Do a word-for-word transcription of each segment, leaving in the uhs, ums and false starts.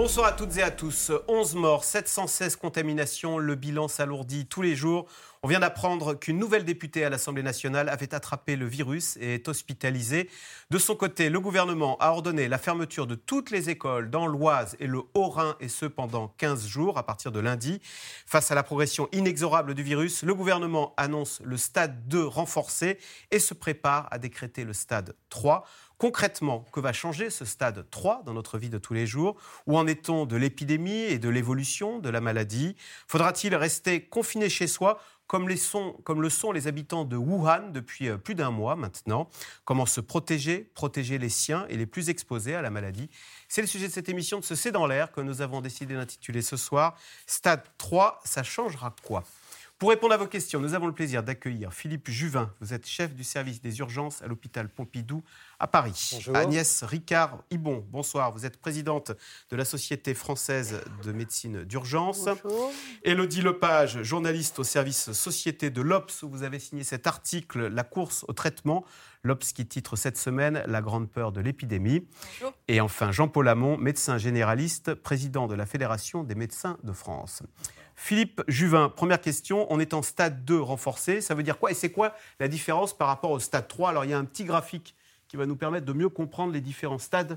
Bonsoir à toutes et à tous. onze morts, sept cent seize contaminations, le bilan s'alourdit tous les jours. On vient d'apprendre qu'une nouvelle députée à l'Assemblée nationale avait attrapé le virus et est hospitalisée. De son côté, le gouvernement a ordonné la fermeture de toutes les écoles dans l'Oise et le Haut-Rhin, et ce pendant quinze jours à partir de lundi. Face à la progression inexorable du virus, le gouvernement annonce le stade deux renforcé et se prépare à décréter le stade trois. Concrètement, que va changer ce stade trois dans notre vie de tous les jours ? Où en est-on de l'épidémie et de l'évolution de la maladie ? Faudra-t-il rester confiné chez soi comme, les sont, comme le sont les habitants de Wuhan depuis plus d'un mois maintenant ? Comment se protéger, protéger les siens et les plus exposés à la maladie ? C'est le sujet de cette émission de ce C'est dans l'air que nous avons décidé d'intituler ce soir « Stade trois, ça changera quoi ?» Pour répondre à vos questions, nous avons le plaisir d'accueillir Philippe Juvin. Vous êtes chef du service des urgences à l'hôpital Pompidou à Paris. Bonjour. Agnès Ricard-Ibon, bonsoir. Vous êtes présidente de la Société française de médecine d'urgence. Bonjour. Élodie Lepage, journaliste au service Société de l'O P S, où vous avez signé cet article « La course au traitement ». L'O P S qui titre cette semaine « La grande peur de l'épidémie ». Et enfin, Jean-Paul Hamon, médecin généraliste, président de la Fédération des médecins de France. Philippe Juvin, première question, on est en stade deux renforcé, ça veut dire quoi ? Et c'est quoi la différence par rapport au stade trois ? Alors il y a un petit graphique qui va nous permettre de mieux comprendre les différents stades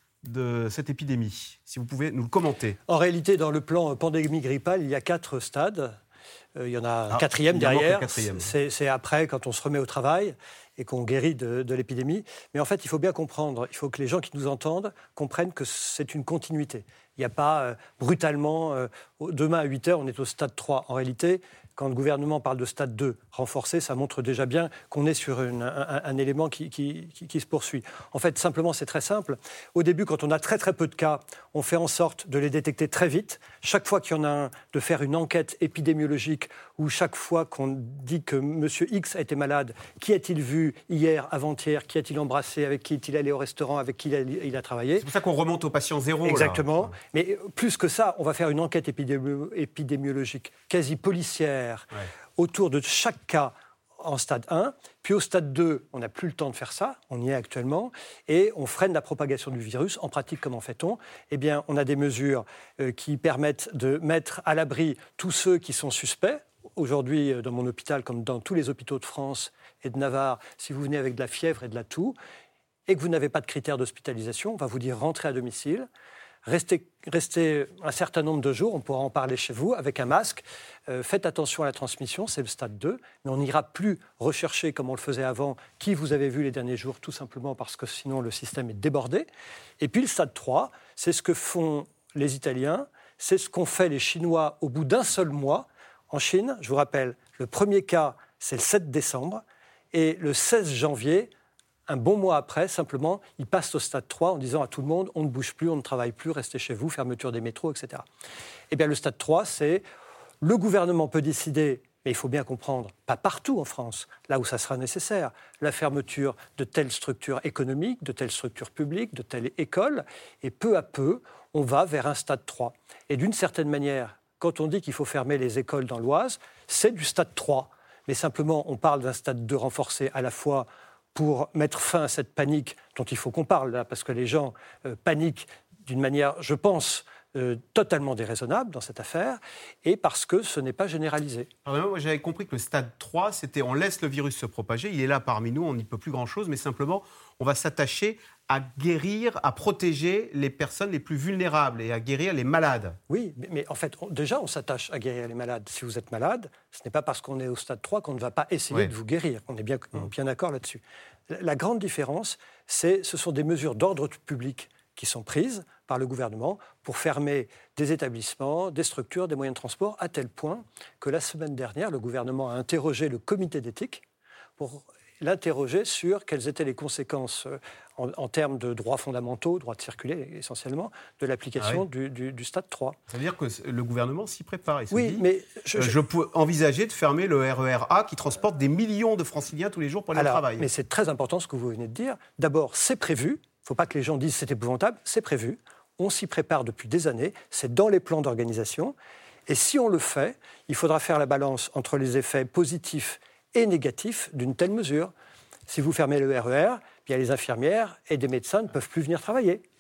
de cette épidémie. Si vous pouvez nous le commenter. En réalité, dans le plan pandémie grippale, il y a quatre stades. Euh, il y en a un ah, quatrième derrière, quatrième. C'est, c'est après quand on se remet au travail et qu'on guérit de, de l'épidémie. Mais en fait, il faut bien comprendre, il faut que les gens qui nous entendent comprennent que c'est une continuité. Il n'y a pas euh, brutalement, euh, demain à huit heures, on est au stade trois. En réalité, quand le gouvernement parle de stade deux renforcé, ça montre déjà bien qu'on est sur une, un, un élément qui, qui, qui, qui se poursuit. En fait, simplement, c'est très simple. Au début, quand on a très très peu de cas, on fait en sorte de les détecter très vite. Chaque fois qu'il y en a un, de faire une enquête épidémiologique ou chaque fois qu'on dit que M. X a été malade, qui a-t-il vu hier, avant-hier, qui a-t-il embrassé, avec qui est-il allé au restaurant, avec qui il a, il a travaillé. C'est pour ça qu'on remonte au patient zéro. Exactement. Là. Mais plus que ça, on va faire une enquête épidémi- épidémiologique quasi policière ouais. autour de chaque cas en stade un. Puis au stade deux, on n'a plus le temps de faire ça, on y est actuellement, et on freine la propagation du virus. En pratique, comment fait-on ? Eh bien, on a des mesures euh, qui permettent de mettre à l'abri tous ceux qui sont suspects. Aujourd'hui, dans mon hôpital, comme dans tous les hôpitaux de France et de Navarre, si vous venez avec de la fièvre et de la toux, et que vous n'avez pas de critères d'hospitalisation, on va vous dire rentrez à domicile. Restez, restez un certain nombre de jours, on pourra en parler chez vous, avec un masque. Euh, faites attention à la transmission, c'est le stade deux. Mais on n'ira plus rechercher, comme on le faisait avant, qui vous avez vu les derniers jours, tout simplement parce que sinon le système est débordé. Et puis le stade trois, c'est ce que font les Italiens, c'est ce qu'ont fait les Chinois au bout d'un seul mois. En Chine, je vous rappelle, le premier cas, c'est le sept décembre. Et le seize janvier, un bon mois après, simplement, ils passent au stade trois en disant à tout le monde, on ne bouge plus, on ne travaille plus, restez chez vous, fermeture des métros, et cetera. Eh bien, le stade trois, c'est le gouvernement peut décider, mais il faut bien comprendre, pas partout en France, là où ça sera nécessaire, la fermeture de telles structures économiques, de telles structures publiques, de telles écoles, et peu à peu, on va vers un stade trois. Et d'une certaine manière, quand on dit qu'il faut fermer les écoles dans l'Oise, c'est du stade trois. Mais simplement, on parle d'un stade deux renforcé à la fois pour mettre fin à cette panique dont il faut qu'on parle, là, parce que les gens euh, paniquent d'une manière, je pense, euh, totalement déraisonnable dans cette affaire, et parce que ce n'est pas généralisé. Alors, moi, j'avais compris que le stade trois, c'était on laisse le virus se propager, il est là parmi nous, on n'y peut plus grand-chose, mais simplement, on va s'attacher à guérir, à protéger les personnes les plus vulnérables et à guérir les malades. Oui, mais, mais en fait, on, déjà, on s'attache à guérir les malades. Si vous êtes malade, ce n'est pas parce qu'on est au stade trois qu'on ne va pas essayer oui. de vous guérir. On est bien, mmh. bien d'accord là-dessus. La, la grande différence, c'est ce sont des mesures d'ordre public qui sont prises par le gouvernement pour fermer des établissements, des structures, des moyens de transport, à tel point que la semaine dernière, le gouvernement a interrogé le comité d'éthique pour l'interroger sur quelles étaient les conséquences en, en termes de droits fondamentaux, droits de circuler essentiellement, de l'application ah oui. du, du, du stade trois. Ça veut dire que le gouvernement s'y prépare. Il se oui, dit, mais je, euh, je peux envisager de fermer le R E R A qui transporte des millions de franciliens tous les jours pour aller Alors, au travail. Mais c'est très important ce que vous venez de dire. D'abord, c'est prévu. Il ne faut pas que les gens disent c'est épouvantable. C'est prévu. On s'y prépare depuis des années. C'est dans les plans d'organisation. Et si on le fait, il faudra faire la balance entre les effets positifs et négatif d'une telle mesure. Si vous fermez le R E R, bien les infirmières et des médecins ne peuvent plus venir travailler.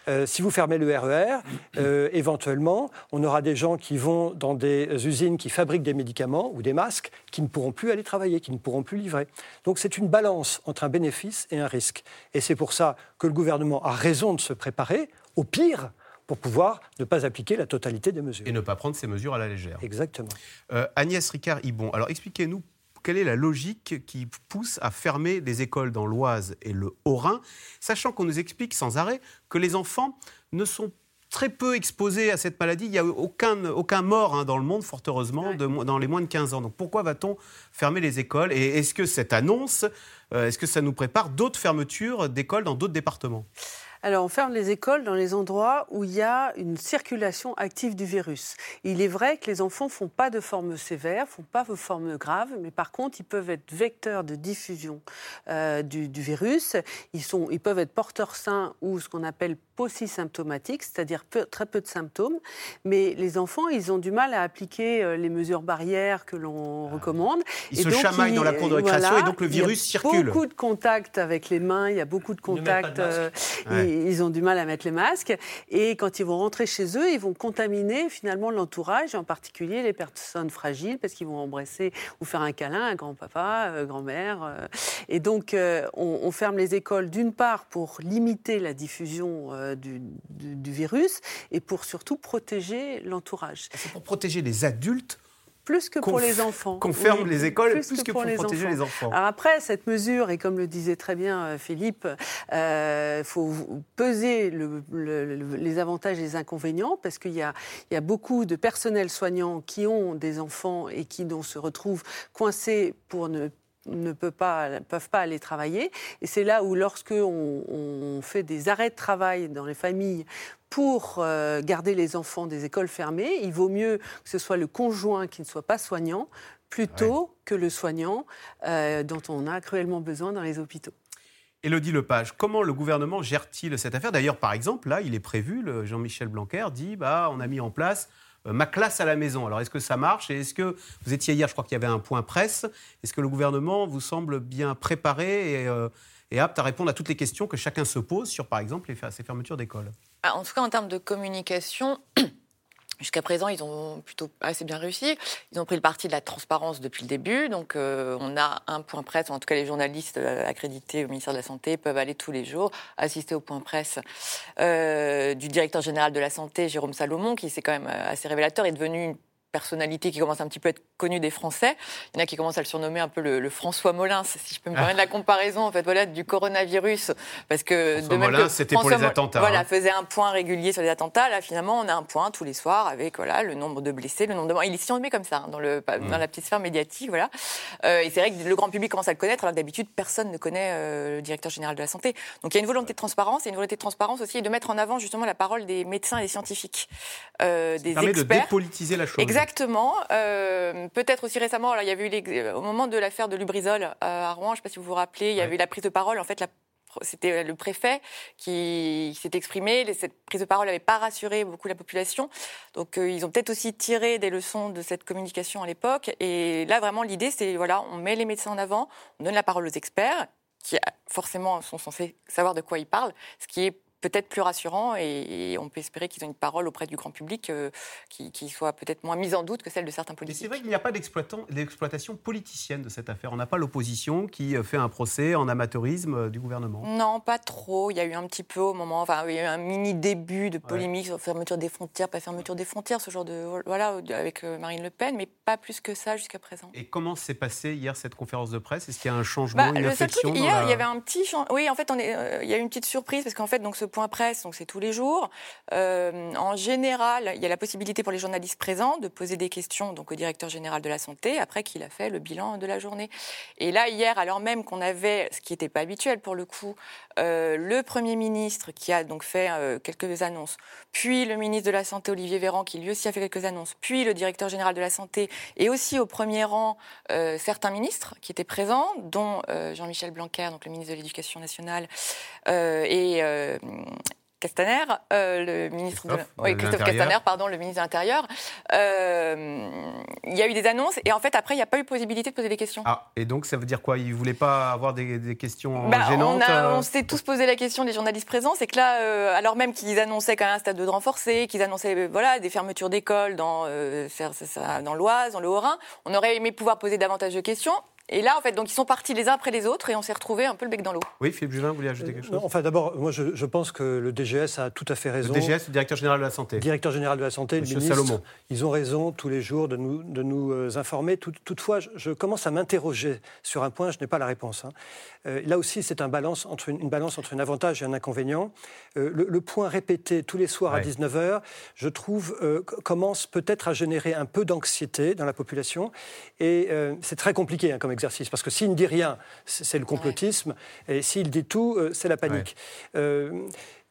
Euh, si vous fermez le R E R, euh, éventuellement, on aura des gens qui vont dans des usines qui fabriquent des médicaments ou des masques qui ne pourront plus aller travailler, qui ne pourront plus livrer. Donc c'est une balance entre un bénéfice et un risque. Et c'est pour ça que le gouvernement a raison de se préparer au pire pour pouvoir ne pas appliquer la totalité des mesures. Et ne pas prendre ces mesures à la légère. Exactement. Euh, Agnès Ricard-Ibon, alors expliquez-nous quelle est la logique qui pousse à fermer les écoles dans l'Oise et le Haut-Rhin, sachant qu'on nous explique sans arrêt que les enfants ne sont très peu exposés à cette maladie. Il n'y a aucun, aucun mort hein, dans le monde, fort heureusement, ouais. de, dans les moins de quinze ans. Donc pourquoi va-t-on fermer les écoles ? Et est-ce que cette annonce, euh, est-ce que ça nous prépare d'autres fermetures d'écoles dans d'autres départements ? Alors, on ferme les écoles dans les endroits où il y a une circulation active du virus. Il est vrai que les enfants ne font pas de forme sévère, ne font pas de forme grave, mais par contre, ils peuvent être vecteurs de diffusion euh, du, du virus. Ils, sont, ils peuvent être porteurs sains ou ce qu'on appelle paucisymptomatiques, c'est-à-dire peu, très peu de symptômes. Mais les enfants, ils ont du mal à appliquer euh, les mesures barrières que l'on ah. recommande. Ils et se donc, chamaillent ils, dans la cour de récréation voilà, et donc le virus circule. Il y a beaucoup de contacts avec les mains, il y a beaucoup de contacts. Euh, ouais. Ils ont du mal à mettre les masques et quand ils vont rentrer chez eux, ils vont contaminer finalement l'entourage, en particulier les personnes fragiles parce qu'ils vont embrasser ou faire un câlin à grand-papa, euh, grand-mère. Euh. Et donc, euh, on, on ferme les écoles d'une part pour limiter la diffusion euh, du, du, du virus et pour surtout protéger l'entourage. C'est pour protéger les adultes plus que pour les enfants. Qu'on ferme oui, les écoles, plus, plus que, que pour, pour les protéger enfants. les enfants. Alors après, cette mesure, et comme le disait très bien Philippe, il euh, faut peser le, le, le, les avantages et les inconvénients, parce qu'il y a, il y a beaucoup de personnels soignants qui ont des enfants et qui donc, se retrouvent coincés pour ne ne peut pas, peuvent pas aller travailler. Et c'est là où, lorsque on, on fait des arrêts de travail dans les familles pour euh, garder les enfants des écoles fermées, il vaut mieux que ce soit le conjoint qui ne soit pas soignant, plutôt ouais. que le soignant euh, dont on a cruellement besoin dans les hôpitaux. Élodie Lepage, comment le gouvernement gère-t-il cette affaire ? D'ailleurs, par exemple, là, il est prévu, le Jean-Michel Blanquer dit bah, on a mis en place euh, ma classe à la maison. Alors, est-ce que ça marche ? Et est-ce que, vous étiez hier, je crois qu'il y avait un point presse, est-ce que le gouvernement vous semble bien préparé et, euh, et apte à répondre à toutes les questions que chacun se pose sur, par exemple, les, ces fermetures d'écoles ? En tout cas, en termes de communication, jusqu'à présent, ils ont plutôt assez bien réussi. Ils ont pris le parti de la transparence depuis le début. Donc, euh, on a un point presse, en tout cas, les journalistes accrédités au ministère de la Santé peuvent aller tous les jours assister au point presse euh, du directeur général de la Santé, Jérôme Salomon, qui c'est quand même assez révélateur, est devenu une personnalité qui commence un petit peu à être connue des Français. Il y en a qui commencent à le surnommer un peu le, le François Molins, si je peux me permettre la comparaison en fait, voilà, du coronavirus. Parce que François de même Molins, que c'était François pour les attentats. Voilà, hein. faisait un point régulier sur les attentats. Là, finalement, on a un point tous les soirs avec voilà, le nombre de blessés, le nombre de morts. Il est surnommé comme ça, hein, dans, le, mmh. dans la petite sphère médiatique. Voilà. Euh, et c'est vrai que le grand public commence à le connaître, alors que d'habitude, personne ne connaît euh, le directeur général de la Santé. Donc il y a une volonté de transparence, et une volonté de transparence aussi de mettre en avant justement la parole des médecins et des scientifiques, euh, des permet experts. de dépolitiser la chose. Exactement. Euh, peut-être aussi récemment, alors, il y avait eu les, au moment de l'affaire de Lubrizol euh, à Rouen, je ne sais pas si vous vous rappelez, il y avait eu la prise de parole. En fait, la, c'était le préfet qui, qui s'est exprimé. Cette prise de parole n'avait pas rassuré beaucoup la population. Donc, euh, ils ont peut-être aussi tiré des leçons de cette communication à l'époque. Et là, vraiment, l'idée, c'est voilà, on met les médecins en avant, on donne la parole aux experts, qui forcément sont censés savoir de quoi ils parlent, ce qui est peut-être plus rassurant et, et on peut espérer qu'ils ont une parole auprès du grand public euh, qui, qui soit peut-être moins mise en doute que celle de certains politiques. Mais c'est vrai qu'il n'y a pas d'exploitation politicienne de cette affaire. On n'a pas l'opposition qui fait un procès en amateurisme du gouvernement. Non, pas trop. Il y a eu un petit peu au moment, enfin, il y a eu un mini début de polémique ouais. sur fermeture des frontières, pas fermeture des frontières, ce genre de voilà, avec Marine LePen, mais pas plus que ça jusqu'à présent. Et comment s'est passée hier cette conférence de presse ? Est-ce qu'il y a un changement, bah, une le inflexion seul truc, hier, la... il y avait un petit changement. Oui, en fait, on est, euh, il y a eu une petite surprise parce qu'en fait, donc ce point presse, donc c'est tous les jours. Euh, en général, il y a la possibilité pour les journalistes présents de poser des questions donc au directeur général de la Santé après qu'il a fait le bilan de la journée. Et là, hier, alors même qu'on avait, ce qui n'était pas habituel pour le coup, euh, le Premier ministre qui a donc fait euh, quelques annonces, puis le ministre de la Santé, Olivier Véran, qui lui aussi a fait quelques annonces, puis le directeur général de la Santé, et aussi au premier rang euh, certains ministres qui étaient présents, dont euh, Jean-Michel Blanquer, donc le ministre de l'Éducation nationale, euh, et... Euh, Castaner, euh, le ministre Christophe, de, oui, Christophe Castaner, pardon, le ministre de l'Intérieur. Euh, il y a eu des annonces et en fait après il n'y a pas eu possibilité de poser des questions. Ah, et donc ça veut dire quoi? Ils ne voulaient pas avoir des, des questions bah, gênantes? On, a, on s'est tous posé la question, les journalistes présents, c'est que là, euh, alors même qu'ils annonçaient quand même un stade de renforcé, qu'ils annonçaient euh, voilà, des fermetures d'écoles dans, euh, dans l'Oise, dans le Haut-Rhin, on aurait aimé pouvoir poser davantage de questions. Et là, en fait, donc ils sont partis les uns après les autres et on s'est retrouvés un peu le bec dans l'eau. Oui, Philippe Juvin, vous vouliez ajouter quelque chose? Non, enfin, d'abord, moi, je, je pense que le D G S a tout à fait raison. Le D G S, le directeur général de la santé. Directeur général de la santé, Monsieur le ministre. Salomon. Ils ont raison tous les jours de nous, de nous euh, informer. Tout, toutefois, je, je commence à m'interroger sur un point, je n'ai pas la réponse. Hein. Euh, là aussi, c'est un balance entre une, une balance entre un avantage et un inconvénient. Euh, le, le point répété tous les soirs ouais. à dix-neuf heures, je trouve, euh, commence peut-être à générer un peu d'anxiété dans la population. Et euh, c'est très compliqué hein, comme exercice, parce que s'il ne dit rien, c'est le complotisme, ouais. et s'il dit tout, euh, c'est la panique. Ouais. Euh,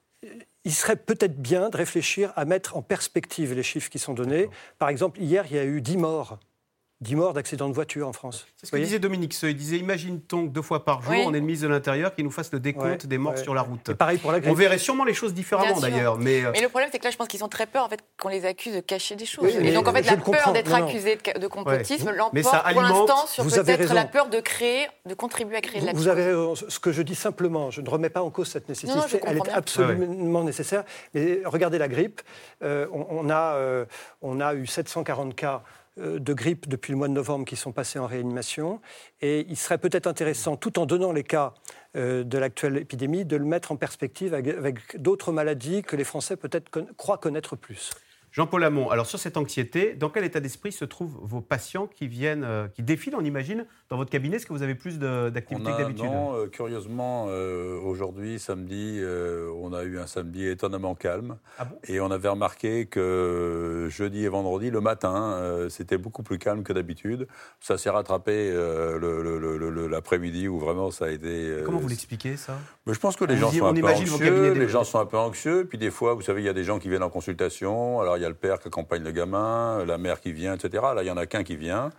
il serait peut-être bien de réfléchir à mettre en perspective les chiffres qui sont donnés. D'accord. Par exemple, hier, il y a eu dix morts. dix morts d'accidents de voiture en France. C'est ce que disait Dominique Seux. Il disait, imagine-t-on que deux fois par jour, oui. on ait une ministre de l'Intérieur qui nous fasse le décompte ouais, des morts ouais. sur la route. Et pareil pour la grippe. On verrait sûrement les choses différemment d'ailleurs. Mais, mais le problème, c'est que là, je pense qu'ils ont très peur en fait, qu'on les accuse de cacher des choses. Oui, et donc, en fait, la peur d'être non, non. accusé de, de complotisme ouais. l'emporte pour alimente, l'instant sur peut-être la raison. peur de créer, de contribuer à créer vous, de la Vous avez ce que je dis simplement, je ne remets pas en cause cette nécessité. Non, non, elle est bien. absolument ouais. nécessaire. Mais regardez la grippe. Euh, on, on, a, euh, on a eu sept cent quarante cas de grippe depuis le mois de novembre qui sont passés en réanimation. Et il serait peut-être intéressant, tout en donnant les cas euh, de l'actuelle épidémie, de le mettre en perspective avec, avec d'autres maladies que les Français peut-être con- croient connaître plus. Jean-Paul Hamon, alors sur cette anxiété, dans quel état d'esprit se trouvent vos patients qui viennent, euh, qui défilent, on imagine, dans votre cabinet? Est-ce que vous avez plus de, d'activité que d'habitude? Non, euh, curieusement, euh, aujourd'hui, samedi, euh, on a eu un samedi étonnamment calme. Ah bon? Et on avait remarqué que jeudi et vendredi, le matin, euh, c'était beaucoup plus calme que d'habitude. Ça s'est rattrapé euh, le, le, le, le, l'après-midi où vraiment ça a été... Euh, Comment vous l'expliquez, ça? Mais je pense que les on gens dit, sont un peu anxieux. Les gens sont un peu anxieux. Puis des fois, vous savez, il y a des gens qui viennent en consultation. Alors, il y a le père qui accompagne le gamin, la mère qui vient, et cetera. Là, il n'y en a qu'un qui vient.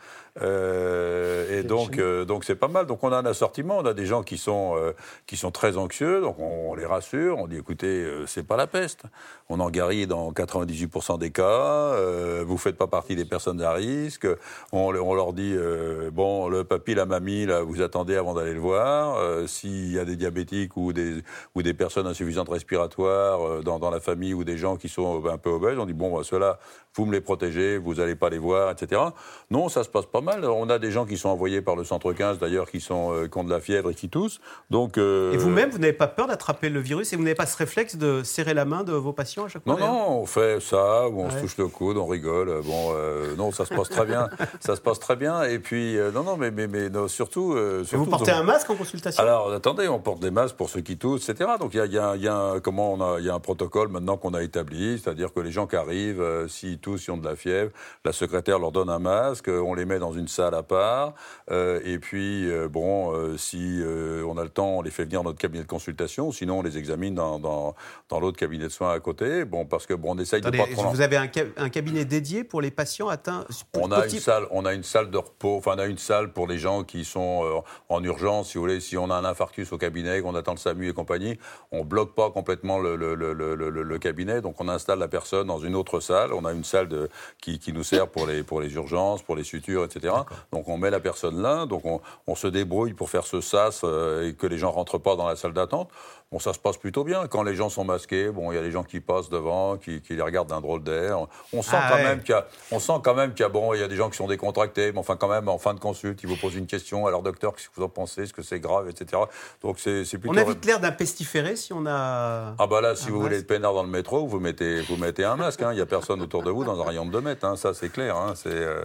Euh, et donc, euh, donc, c'est pas mal. Donc, on a un assortiment. On a des gens qui sont, euh, qui sont très anxieux. Donc, on, on les rassure. On dit, écoutez, euh, c'est pas la peste. On en guérit dans quatre-vingt-dix-huit pour cent des cas. Euh, vous faites pas partie des personnes à risque. On, on leur dit, euh, bon, le papy, la mamie, là, vous attendez avant d'aller le voir. Euh, s'il y a des diabétiques ou des, ou des personnes insuffisantes respiratoires euh, dans, dans la famille ou des gens qui sont un peu obèses, on dit, bon, bah, ceux-là, vous me les protégez, vous n'allez pas les voir, et cetera. Non, ça se passe pas mal. On a des gens qui sont envoyés par le centre quinze, d'ailleurs, qui, sont, euh, qui ont de la fièvre et qui toussent. Donc, euh... Et vous-même, vous n'avez pas peur d'attraper le virus et vous n'avez pas ce réflexe de serrer la main de vos patients à chaque fois? Non, non, on fait ça, où on ouais. se touche le coude, on rigole. Bon, euh, non, ça se passe très bien. Ça se passe très bien. Et puis, euh, non, non, mais, mais, mais non, surtout, euh, surtout... Vous portez on... un masque en consultation? Alors, attendez, on porte des masques pour ceux qui toussent, et cetera. Donc, il y a, y a, y a, comment on a, y a un protocole maintenant qu'on a établi, c'est-à-dire que les gens qui arrivent, euh, s'ils toussent, s'ils ont de la fièvre, la secrétaire leur donne un masque, on les met dans une salle à part, euh, et puis, euh, bon, euh, si euh, on a le temps, on les fait venir dans notre cabinet de consultation, sinon on les examine dans, dans, dans l'autre cabinet de soins à côté, bon, parce que, bon, on essaye Attendez, de pas trop... Vous avez un, un cabinet dédié pour les patients atteints... On a, une salle, on a une salle de repos, enfin, on a une salle pour les gens qui sont euh, en urgence, si vous voulez, si on a un infarctus au cabinet, qu'on attend le SAMU et compagnie, on bloque pas complètement le, le, le, le, le, le cabinet, donc on installe la personne dans une autre salle, on a une salle de, qui, qui nous sert pour les, pour les urgences, pour les sutures, et cetera. D'accord. Donc on met la personne là, donc on, on se débrouille pour faire ce sas euh, et que les gens rentrent pas dans la salle d'attente. Bon, ça se passe plutôt bien. Quand les gens sont masqués, bon, il y a des gens qui passent devant, qui, qui les regardent d'un drôle d'air. On sent ah, quand ouais. même qu'il y a, on sent quand même qu'il y a, bon, il y a des gens qui sont décontractés, mais enfin, quand même, en fin de consulte, ils vous posent une question. Alors, docteur, qu'est-ce que vous en pensez? Est-ce que c'est grave, et cetera. Donc, c'est, c'est plutôt. On a vite l'air d'un pestiféré si on a. Ah, bah là, si vous masque. voulez être peinard dans le métro, vous mettez, vous mettez un masque, hein. Il n'y a personne autour de vous dans un rayon de deux mètres, hein. Ça, c'est clair, hein. C'est, euh...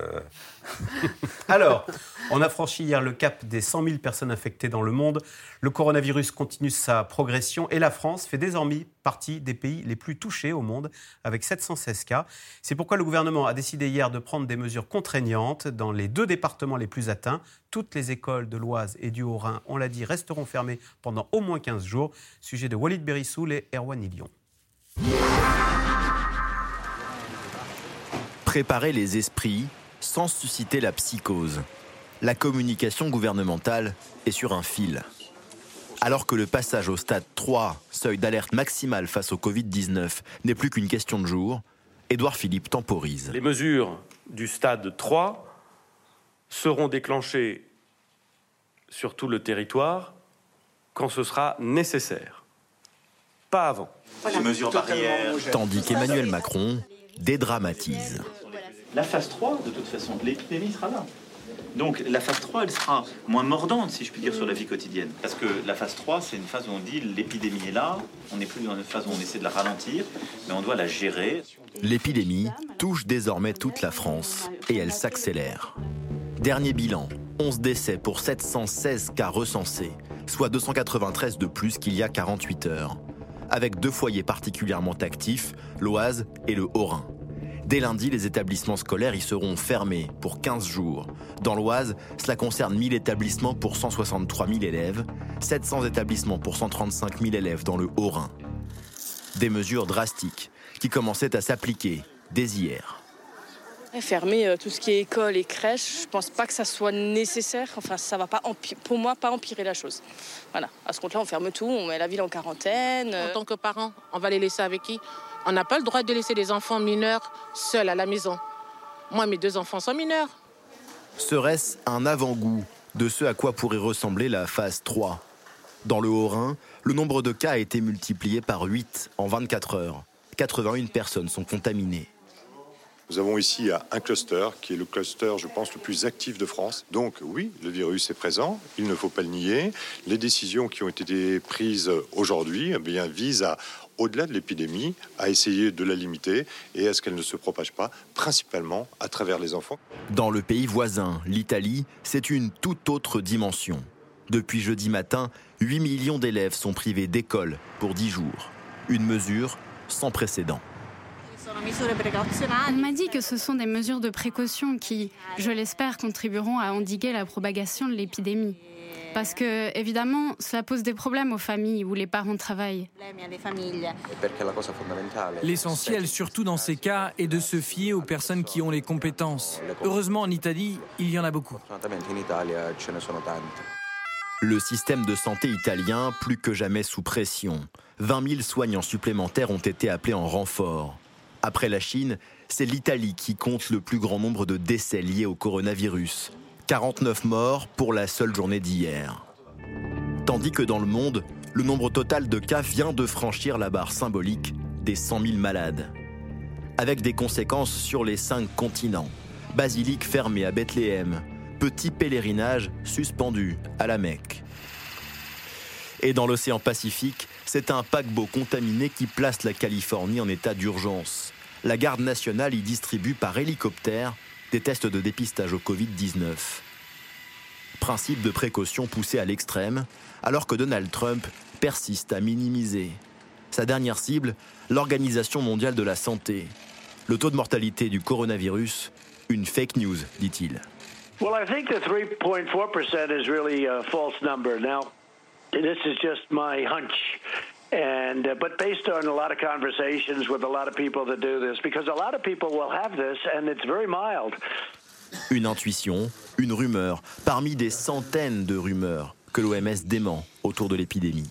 Alors, on a franchi hier le cap des cent mille personnes infectées dans le monde. Le coronavirus continue sa progression et la France fait désormais partie des pays les plus touchés au monde avec sept cent seize cas. C'est pourquoi le gouvernement a décidé hier de prendre des mesures contraignantes dans les deux départements les plus atteints. Toutes les écoles de l'Oise et du Haut-Rhin, on l'a dit, resteront fermées pendant au moins quinze jours. Sujet de Walid Berissoul et Erwan Ilion. Préparer les esprits sans susciter la psychose. La communication gouvernementale est sur un fil. Alors que le passage au stade trois, seuil d'alerte maximale face au covid dix-neuf, n'est plus qu'une question de jours, Édouard Philippe temporise. Les mesures du stade trois seront déclenchées sur tout le territoire quand ce sera nécessaire, pas avant. Les mesures barrières. Tandis qu'Emmanuel Macron dédramatise. La phase trois, de toute façon, l'épidémie sera là. Donc la phase trois, elle sera moins mordante, si je puis dire, sur la vie quotidienne. Parce que la phase trois, c'est une phase où on dit l'épidémie est là, on n'est plus dans une phase où on essaie de la ralentir, mais on doit la gérer. L'épidémie touche désormais toute la France et elle s'accélère. Dernier bilan, onze décès pour sept cent seize cas recensés, soit deux cent quatre-vingt-treize de plus qu'il y a quarante-huit heures. Avec deux foyers particulièrement actifs, l'Oise et le Haut-Rhin. Dès lundi, les établissements scolaires y seront fermés pour quinze jours. Dans l'Oise, cela concerne mille établissements pour cent soixante-trois mille élèves, sept cents établissements pour cent trente-cinq mille élèves dans le Haut-Rhin. Des mesures drastiques qui commençaient à s'appliquer dès hier. Fermer euh, tout ce qui est école et crèche, je pense pas que ça soit nécessaire. Enfin, ça va pas empi- pour moi pas empirer la chose. Voilà. À ce compte-là, on ferme tout, on met la ville en quarantaine. En tant que parents, on va les laisser avec qui ? On n'a pas le droit de laisser des enfants mineurs seuls à la maison. Moi, mes deux enfants sont mineurs. Serait-ce un avant-goût de ce à quoi pourrait ressembler la phase trois ? Dans le Haut-Rhin, le nombre de cas a été multiplié par huit en vingt-quatre heures. quatre-vingt-une personnes sont contaminées. Nous avons ici un cluster qui est le cluster, je pense, le plus actif de France. Donc oui, le virus est présent, il ne faut pas le nier. Les décisions qui ont été prises aujourd'hui eh bien, visent à, au-delà de l'épidémie, à essayer de la limiter et à ce qu'elle ne se propage pas, principalement à travers les enfants. Dans le pays voisin, l'Italie, c'est une toute autre dimension. Depuis jeudi matin, huit millions d'élèves sont privés d'école pour dix jours. Une mesure sans précédent. On m'a dit que ce sont des mesures de précaution qui, je l'espère, contribueront à endiguer la propagation de l'épidémie. Parce que, évidemment, cela pose des problèmes aux familles où les parents travaillent. L'essentiel, surtout dans ces cas, est de se fier aux personnes qui ont les compétences. Heureusement, en Italie, il y en a beaucoup. Le système de santé italien, plus que jamais sous pression. vingt mille soignants supplémentaires ont été appelés en renfort. Après la Chine, c'est l'Italie qui compte le plus grand nombre de décès liés au coronavirus. quarante-neuf morts pour la seule journée d'hier. Tandis que dans le monde, le nombre total de cas vient de franchir la barre symbolique des cent mille malades. Avec des conséquences sur les cinq continents. Basilique fermée à Bethléem, petit pèlerinage suspendu à la Mecque. Et dans l'océan Pacifique, c'est un paquebot contaminé qui place la Californie en état d'urgence. La garde nationale y distribue par hélicoptère des tests de dépistage au covid dix-neuf. Principe de précaution poussé à l'extrême, alors que Donald Trump persiste à minimiser. Sa dernière cible, l'Organisation mondiale de la santé. Le taux de mortalité du coronavirus, une fake news, dit-il. Well, I think the three point four percent is really a false number. Now, this is just my hunch. And, uh, but based on a lot of conversations with a lot of people that do this, because a lot of people will have this and it's very mild. Une intuition, une rumeur, parmi des centaines de rumeurs que l'O M S dément autour de l'épidémie.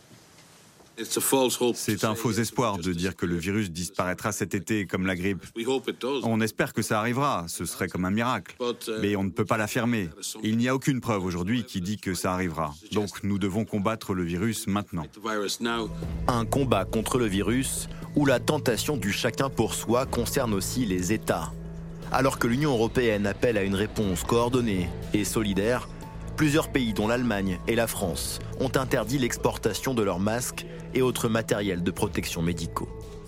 C'est un faux espoir de dire que le virus disparaîtra cet été comme la grippe. On espère que ça arrivera, ce serait comme un miracle. Mais on ne peut pas l'affirmer. Il n'y a aucune preuve aujourd'hui qui dit que ça arrivera. Donc nous devons combattre le virus maintenant. Un combat contre le virus où la tentation du chacun pour soi concerne aussi les États. Alors que l'Union européenne appelle à une réponse coordonnée et solidaire, plusieurs pays, dont l'Allemagne et la France, ont interdit l'exportation de leurs masques et autres matériels de protection médicaux.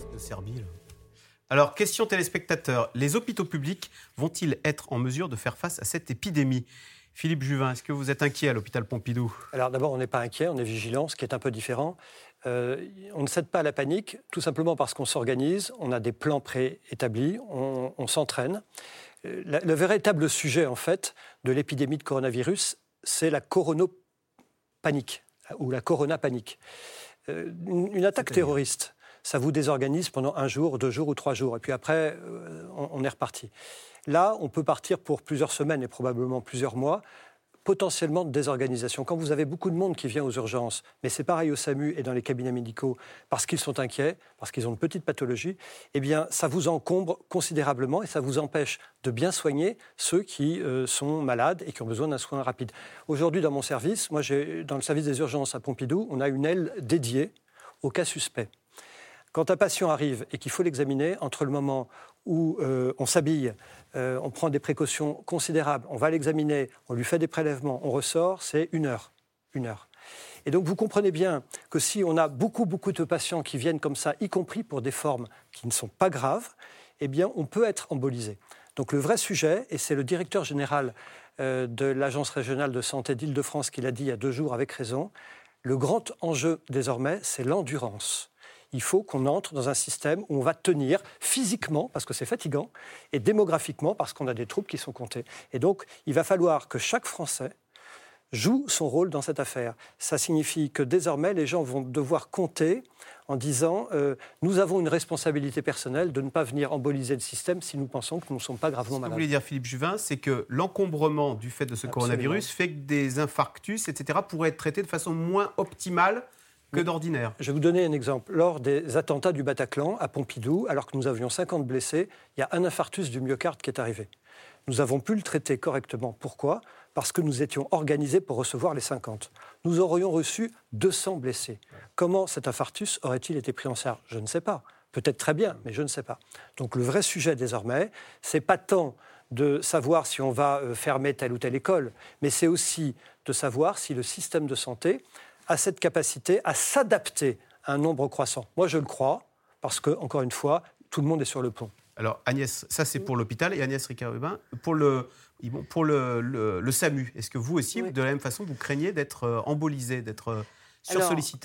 Alors, question téléspectateurs, les hôpitaux publics vont-ils être en mesure de faire face à cette épidémie ? Philippe Juvin, est-ce que vous êtes inquiet à l'hôpital Pompidou ? Alors d'abord, on n'est pas inquiet, on est vigilant, ce qui est un peu différent. Euh, on ne cède pas à la panique, tout simplement parce qu'on s'organise, on a des plans préétablis, on, on s'entraîne. Le, le véritable sujet, en fait, de l'épidémie de coronavirus, c'est la coronopanique, ou la coronapanique. Euh, une, une attaque terroriste, ça vous désorganise pendant un jour, deux jours ou trois jours, et puis après, euh, on, on est reparti. Là, on peut partir pour plusieurs semaines et probablement plusieurs mois, potentiellement de désorganisation. Quand vous avez beaucoup de monde qui vient aux urgences, mais c'est pareil au SAMU et dans les cabinets médicaux, parce qu'ils sont inquiets, parce qu'ils ont une petite pathologie, eh bien, ça vous encombre considérablement et ça vous empêche de bien soigner ceux qui euh, sont malades et qui ont besoin d'un soin rapide. Aujourd'hui, dans mon service, moi, j'ai, dans le service des urgences à Pompidou, on a une aile dédiée aux cas suspects. Quand un patient arrive et qu'il faut l'examiner, entre le moment où euh, on s'habille, euh, on prend des précautions considérables, on va l'examiner, on lui fait des prélèvements, on ressort, c'est une heure. Une heure. Et donc vous comprenez bien que si on a beaucoup, beaucoup de patients qui viennent comme ça, y compris pour des formes qui ne sont pas graves, eh bien on peut être embolisé. Donc le vrai sujet, et c'est le directeur général euh, de l'Agence régionale de santé d'Île-de-France qui l'a dit il y a deux jours avec raison, le grand enjeu désormais, c'est l'endurance. Il faut qu'on entre dans un système où on va tenir physiquement, parce que c'est fatigant, et démographiquement, parce qu'on a des troupes qui sont comptées. Et donc, il va falloir que chaque Français joue son rôle dans cette affaire. Ça signifie que désormais, les gens vont devoir compter en disant euh, « nous avons une responsabilité personnelle de ne pas venir emboliser le système si nous pensons que nous ne sommes pas gravement malades ». Ce que vous voulez dire, Philippe Juvin, c'est que l'encombrement du fait de ce Absolument. coronavirus fait que des infarctus, et cetera, pourraient être traités de façon moins optimale que d'ordinaire. Je vais vous donner un exemple. Lors des attentats du Bataclan à Pompidou, alors que nous avions cinquante blessés, il y a un infarctus du myocarde qui est arrivé. Nous avons pu le traiter correctement. Pourquoi ? Parce que nous étions organisés pour recevoir les cinquante. Nous aurions reçu deux cents blessés. Comment cet infarctus aurait-il été pris en charge ? Je ne sais pas. Peut-être très bien, mais je ne sais pas. Donc le vrai sujet désormais, c'est pas tant de savoir si on va fermer telle ou telle école, mais c'est aussi de savoir si le système de santé a cette capacité à s'adapter à un nombre croissant. Moi, je le crois, parce que, encore une fois, tout le monde est sur le pont. Alors, Agnès, ça c'est pour l'hôpital, et Agnès Ricard-Hubin, pour le, pour le, le, le SAMU, est-ce que vous aussi, oui. de la même façon, vous craignez d'être embolisé, d'être sursollicité ?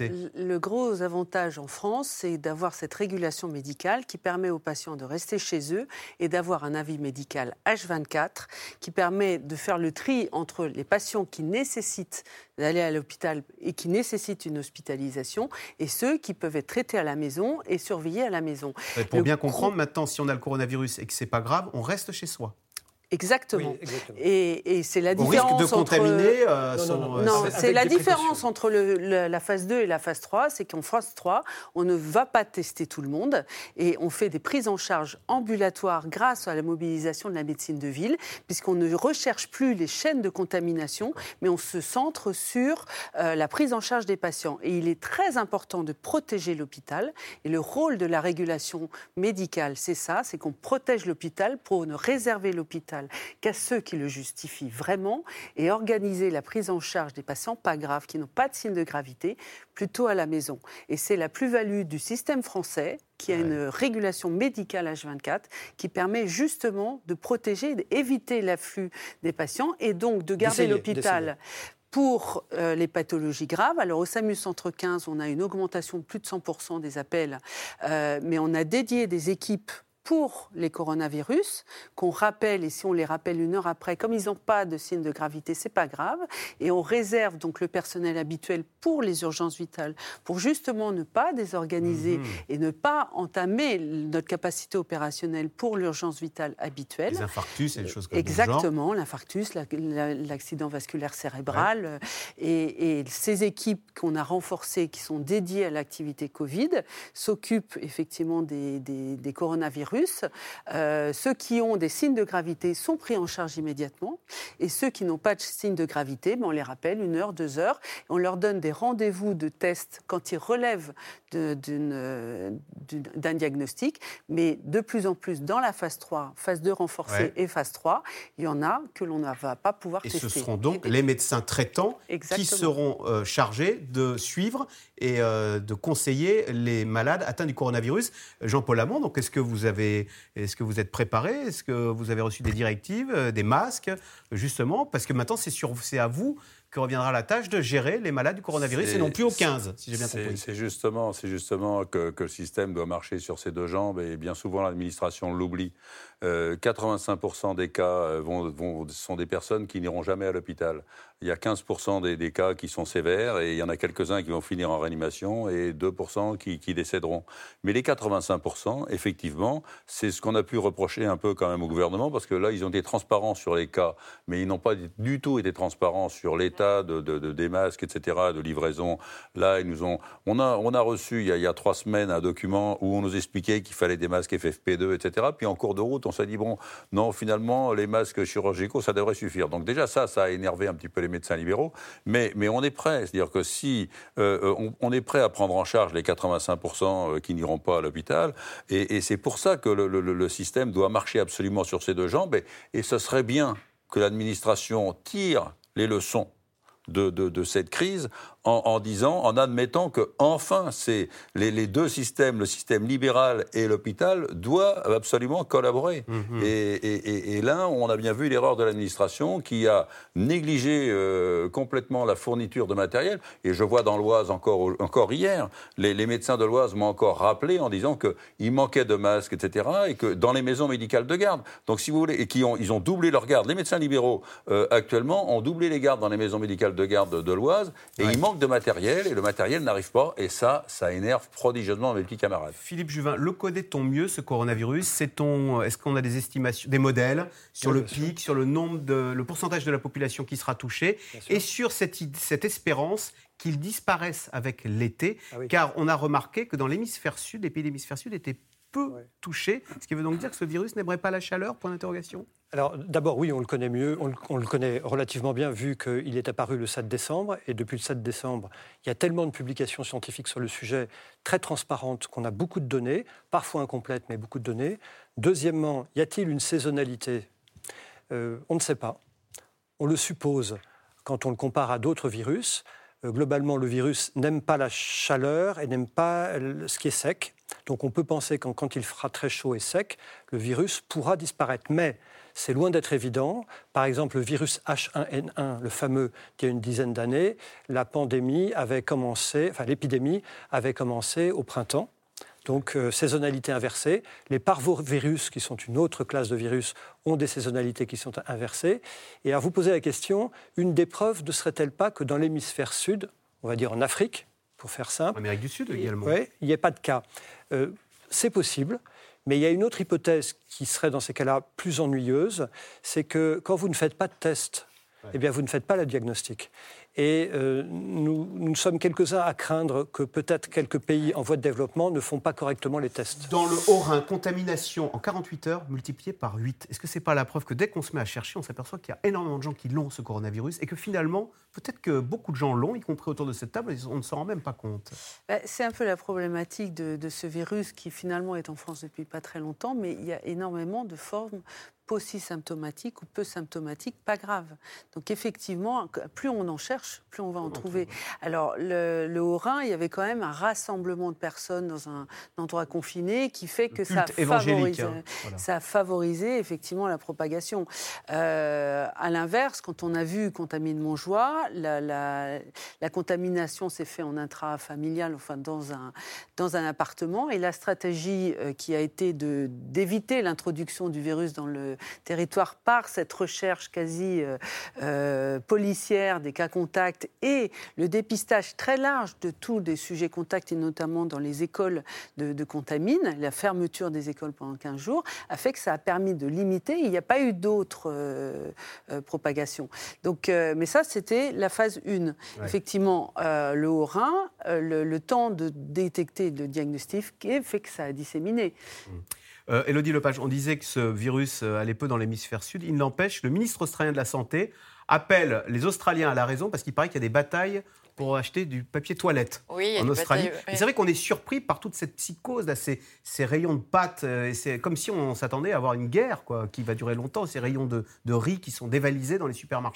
Alors, le gros avantage en France, c'est d'avoir cette régulation médicale qui permet aux patients de rester chez eux et d'avoir un avis médical H vingt-quatre qui permet de faire le tri entre les patients qui nécessitent d'aller à l'hôpital et qui nécessitent une hospitalisation et ceux qui peuvent être traités à la maison et surveillés à la maison. Pour le bien comprendre, maintenant, si on a le coronavirus et que ce n'est pas grave, on reste chez soi. Exactement. Oui, exactement. Et, et c'est la différence. Au risque de entre... contaminer euh, non, son... non, non, non c'est la différence entre le, le, la phase deux et la phase trois, c'est qu'en phase trois, on ne va pas tester tout le monde et on fait des prises en charge ambulatoires grâce à la mobilisation de la médecine de ville, puisqu'on ne recherche plus les chaînes de contamination, mais on se centre sur euh, la prise en charge des patients. Et il est très important de protéger l'hôpital. Et le rôle de la régulation médicale, c'est ça, c'est qu'on protège l'hôpital pour ne réserver l'hôpital qu'à ceux qui le justifient vraiment et organiser la prise en charge des patients pas graves, qui n'ont pas de signe de gravité, plutôt à la maison. Et c'est la plus-value du système français, qui a ouais. une régulation médicale H vingt-quatre, qui permet justement de protéger, d'éviter l'afflux des patients et donc de garder d'essayer, l'hôpital... D'essayer. Pour euh, les pathologies graves, alors au SAMU Centre quinze, on a une augmentation de plus de cent pour cent des appels, euh, mais on a dédié des équipes pour les coronavirus, qu'on rappelle, et si on les rappelle une heure après, comme ils n'ont pas de signe de gravité, c'est pas grave, et on réserve donc le personnel habituel pour les urgences vitales, pour justement ne pas désorganiser mmh. et ne pas entamer notre capacité opérationnelle pour l'urgence vitale habituelle. Les infarctus et les choses comme ça. Exactement, l'infarctus, la, la, l'accident vasculaire cérébral, ouais. et, et ces équipes qu'on a renforcées, qui sont dédiées à l'activité Covid, s'occupent effectivement des, des, des coronavirus. Euh, ceux qui ont des signes de gravité sont pris en charge immédiatement et ceux qui n'ont pas de signes de gravité, ben on les rappelle une heure, deux heures, et on leur donne des rendez-vous de tests quand ils relèvent de, d'une, d'une, d'un diagnostic, mais de plus en plus dans la phase trois, phase deux renforcée ouais. et phase trois, il y en a que l'on ne va pas pouvoir et tester. Et ce seront donc les médecins traitants Exactement. qui seront euh, chargés de suivre et euh, de conseiller les malades atteints du coronavirus. Jean-Paul Hamon, donc est-ce que vous avez Est-ce que vous êtes préparé ? Est-ce que vous avez reçu des directives, des masques, justement ? Parce que maintenant, c'est, sur, c'est à vous que reviendra la tâche de gérer les malades du coronavirus C'est- et non plus aux quinze, si j'ai bien c'est- compris. C'est justement, c'est justement que, que le système doit marcher sur ses deux jambes et bien souvent l'administration l'oublie. Euh, quatre-vingt-cinq pour cent des cas vont, vont, sont des personnes qui n'iront jamais à l'hôpital. Il y a quinze pour cent des, des cas qui sont sévères et il y en a quelques-uns qui vont finir en réanimation et deux pour cent qui, qui décéderont. Mais les quatre-vingt-cinq pour cent, effectivement, c'est ce qu'on a pu reprocher un peu quand même au gouvernement parce que là, ils ont été transparents sur les cas, mais ils n'ont pas du tout été transparents sur l'état de, de, de, des masques, et cetera, de livraison. Là, ils nous ont... On a, on a reçu il y a, il y a trois semaines un document où on nous expliquait qu'il fallait des masques F F P deux, et cetera. Puis en cours de route, on s'est dit, bon, non, finalement, les masques chirurgicaux, ça devrait suffire. Donc déjà, ça, ça a énervé un petit peu les médecins libéraux, mais, mais on est prêt. C'est-à-dire que si euh, on, on est prêt à prendre en charge les quatre-vingt-cinq pour cent qui n'iront pas à l'hôpital, et, et c'est pour ça que le, le, le système doit marcher absolument sur ses deux jambes, et, et ce serait bien que l'administration tire les leçons de, de, de cette crise en, en disant, en admettant que enfin, c'est les, les deux systèmes, le système libéral et l'hôpital, doivent absolument collaborer. Mmh. Et, et, et, et là, on a bien vu l'erreur de l'administration qui a négligé euh, complètement la fourniture de matériel. Et je vois dans l'Oise encore, encore hier, les, les médecins de l'Oise m'ont encore rappelé en disant qu'il manquait de masques, et cetera. Et que dans les maisons médicales de garde, donc si vous voulez, et qui ont, ils ont doublé leurs gardes. Les médecins libéraux euh, actuellement ont doublé les gardes dans les maisons médicales de garde de, de l'Oise. Et ouais. il manque de matériel et le matériel n'arrive pas et ça, ça énerve prodigieusement mes petits camarades. Philippe Juvin, le connaît-on mieux ce coronavirus? Sait-on, est-ce qu'on a des estimations, des modèles sur oui, le pic, sûr. sur le nombre de, le pourcentage de la population qui sera touchée et sur cette, cette espérance qu'il disparaisse avec l'été, ah oui. car on a remarqué que dans l'hémisphère sud, les pays de l'hémisphère sud étaient peu ouais. touchés, ce qui veut donc dire que ce virus n'aimerait pas la chaleur, point d'interrogation. Alors d'abord, oui, on le connaît mieux, on le, on le connaît relativement bien vu qu'il est apparu le sept décembre, et depuis le sept décembre, il y a tellement de publications scientifiques sur le sujet, très transparentes, qu'on a beaucoup de données, parfois incomplètes, mais beaucoup de données. Deuxièmement, y a-t-il une saisonnalité ? euh, On ne sait pas. On le suppose quand on le compare à d'autres virus. Euh, globalement, le virus n'aime pas la chaleur et n'aime pas ce qui est sec. Donc on peut penser que quand il fera très chaud et sec, le virus pourra disparaître. Mais c'est loin d'être évident. Par exemple, le virus H un N un, le fameux qui a une dizaine d'années, la pandémie avait commencé, enfin l'épidémie avait commencé au printemps. Donc euh, saisonnalité inversée. Les parvovirus, qui sont une autre classe de virus, ont des saisonnalités qui sont inversées. Et à vous poser la question, une des preuves ne serait-elle pas que dans l'hémisphère sud, on va dire en Afrique, pour faire simple... En Amérique du Sud également. Oui, il n'y a pas de cas. Euh, c'est possible, mais il y a une autre hypothèse qui serait dans ces cas-là plus ennuyeuse, c'est que quand vous ne faites pas de test, ouais. eh bien vous ne faites pas le diagnostic. Et euh, nous, nous sommes quelques-uns à craindre que peut-être quelques pays en voie de développement ne font pas correctement les tests. Dans le Haut-Rhin, contamination en quarante-huit heures multipliée par huit. Est-ce que ce n'est pas la preuve que dès qu'on se met à chercher, on s'aperçoit qu'il y a énormément de gens qui l'ont, ce coronavirus, et que finalement, peut-être que beaucoup de gens l'ont, y compris autour de cette table, et on ne s'en rend même pas compte. C'est un peu la problématique de, de ce virus qui finalement est en France depuis pas très longtemps, mais il y a énormément de formes pauci-symptomatiques ou peu symptomatiques, pas graves. Donc effectivement, plus on en cherche, plus on va en trouver. Alors le, le Haut-Rhin, il y avait quand même un rassemblement de personnes dans un, un endroit confiné qui fait que ça favorise, hein. Voilà. ça a favorisé effectivement la propagation. Euh, à l'inverse, quand on a vu Contamine-Montjoie, la, la, la contamination s'est faite en intrafamilial, enfin dans un, dans un appartement, et la stratégie euh, qui a été de, d'éviter l'introduction du virus dans le territoire par cette recherche quasi euh, euh, policière des cas contacts et le dépistage très large de tous les sujets contacts, et notamment dans les écoles de, de Contamine, la fermeture des écoles pendant quinze jours, a fait que ça a permis de limiter. Il n'y a pas eu d'autres euh, euh, propagations. Donc, euh, mais ça, c'était la phase un. Ouais. Effectivement, euh, le Haut-Rhin, euh, le, le temps de détecter le diagnostic fait que ça a disséminé. Mmh. Euh, Élodie Lepage, on disait que ce virus allait peu dans l'hémisphère sud. Il n'empêche, le ministre australien de la Santé appelle les Australiens à la raison parce qu'il paraît qu'il y a des batailles pour acheter du papier toilette oui, en Australie. Batailles, oui. Et c'est vrai qu'on est surpris par toute cette psychose, là, ces, ces rayons de pâtes. Et c'est comme si on s'attendait à avoir une guerre quoi, qui va durer longtemps, ces rayons de, de riz qui sont dévalisés dans les supermarchés.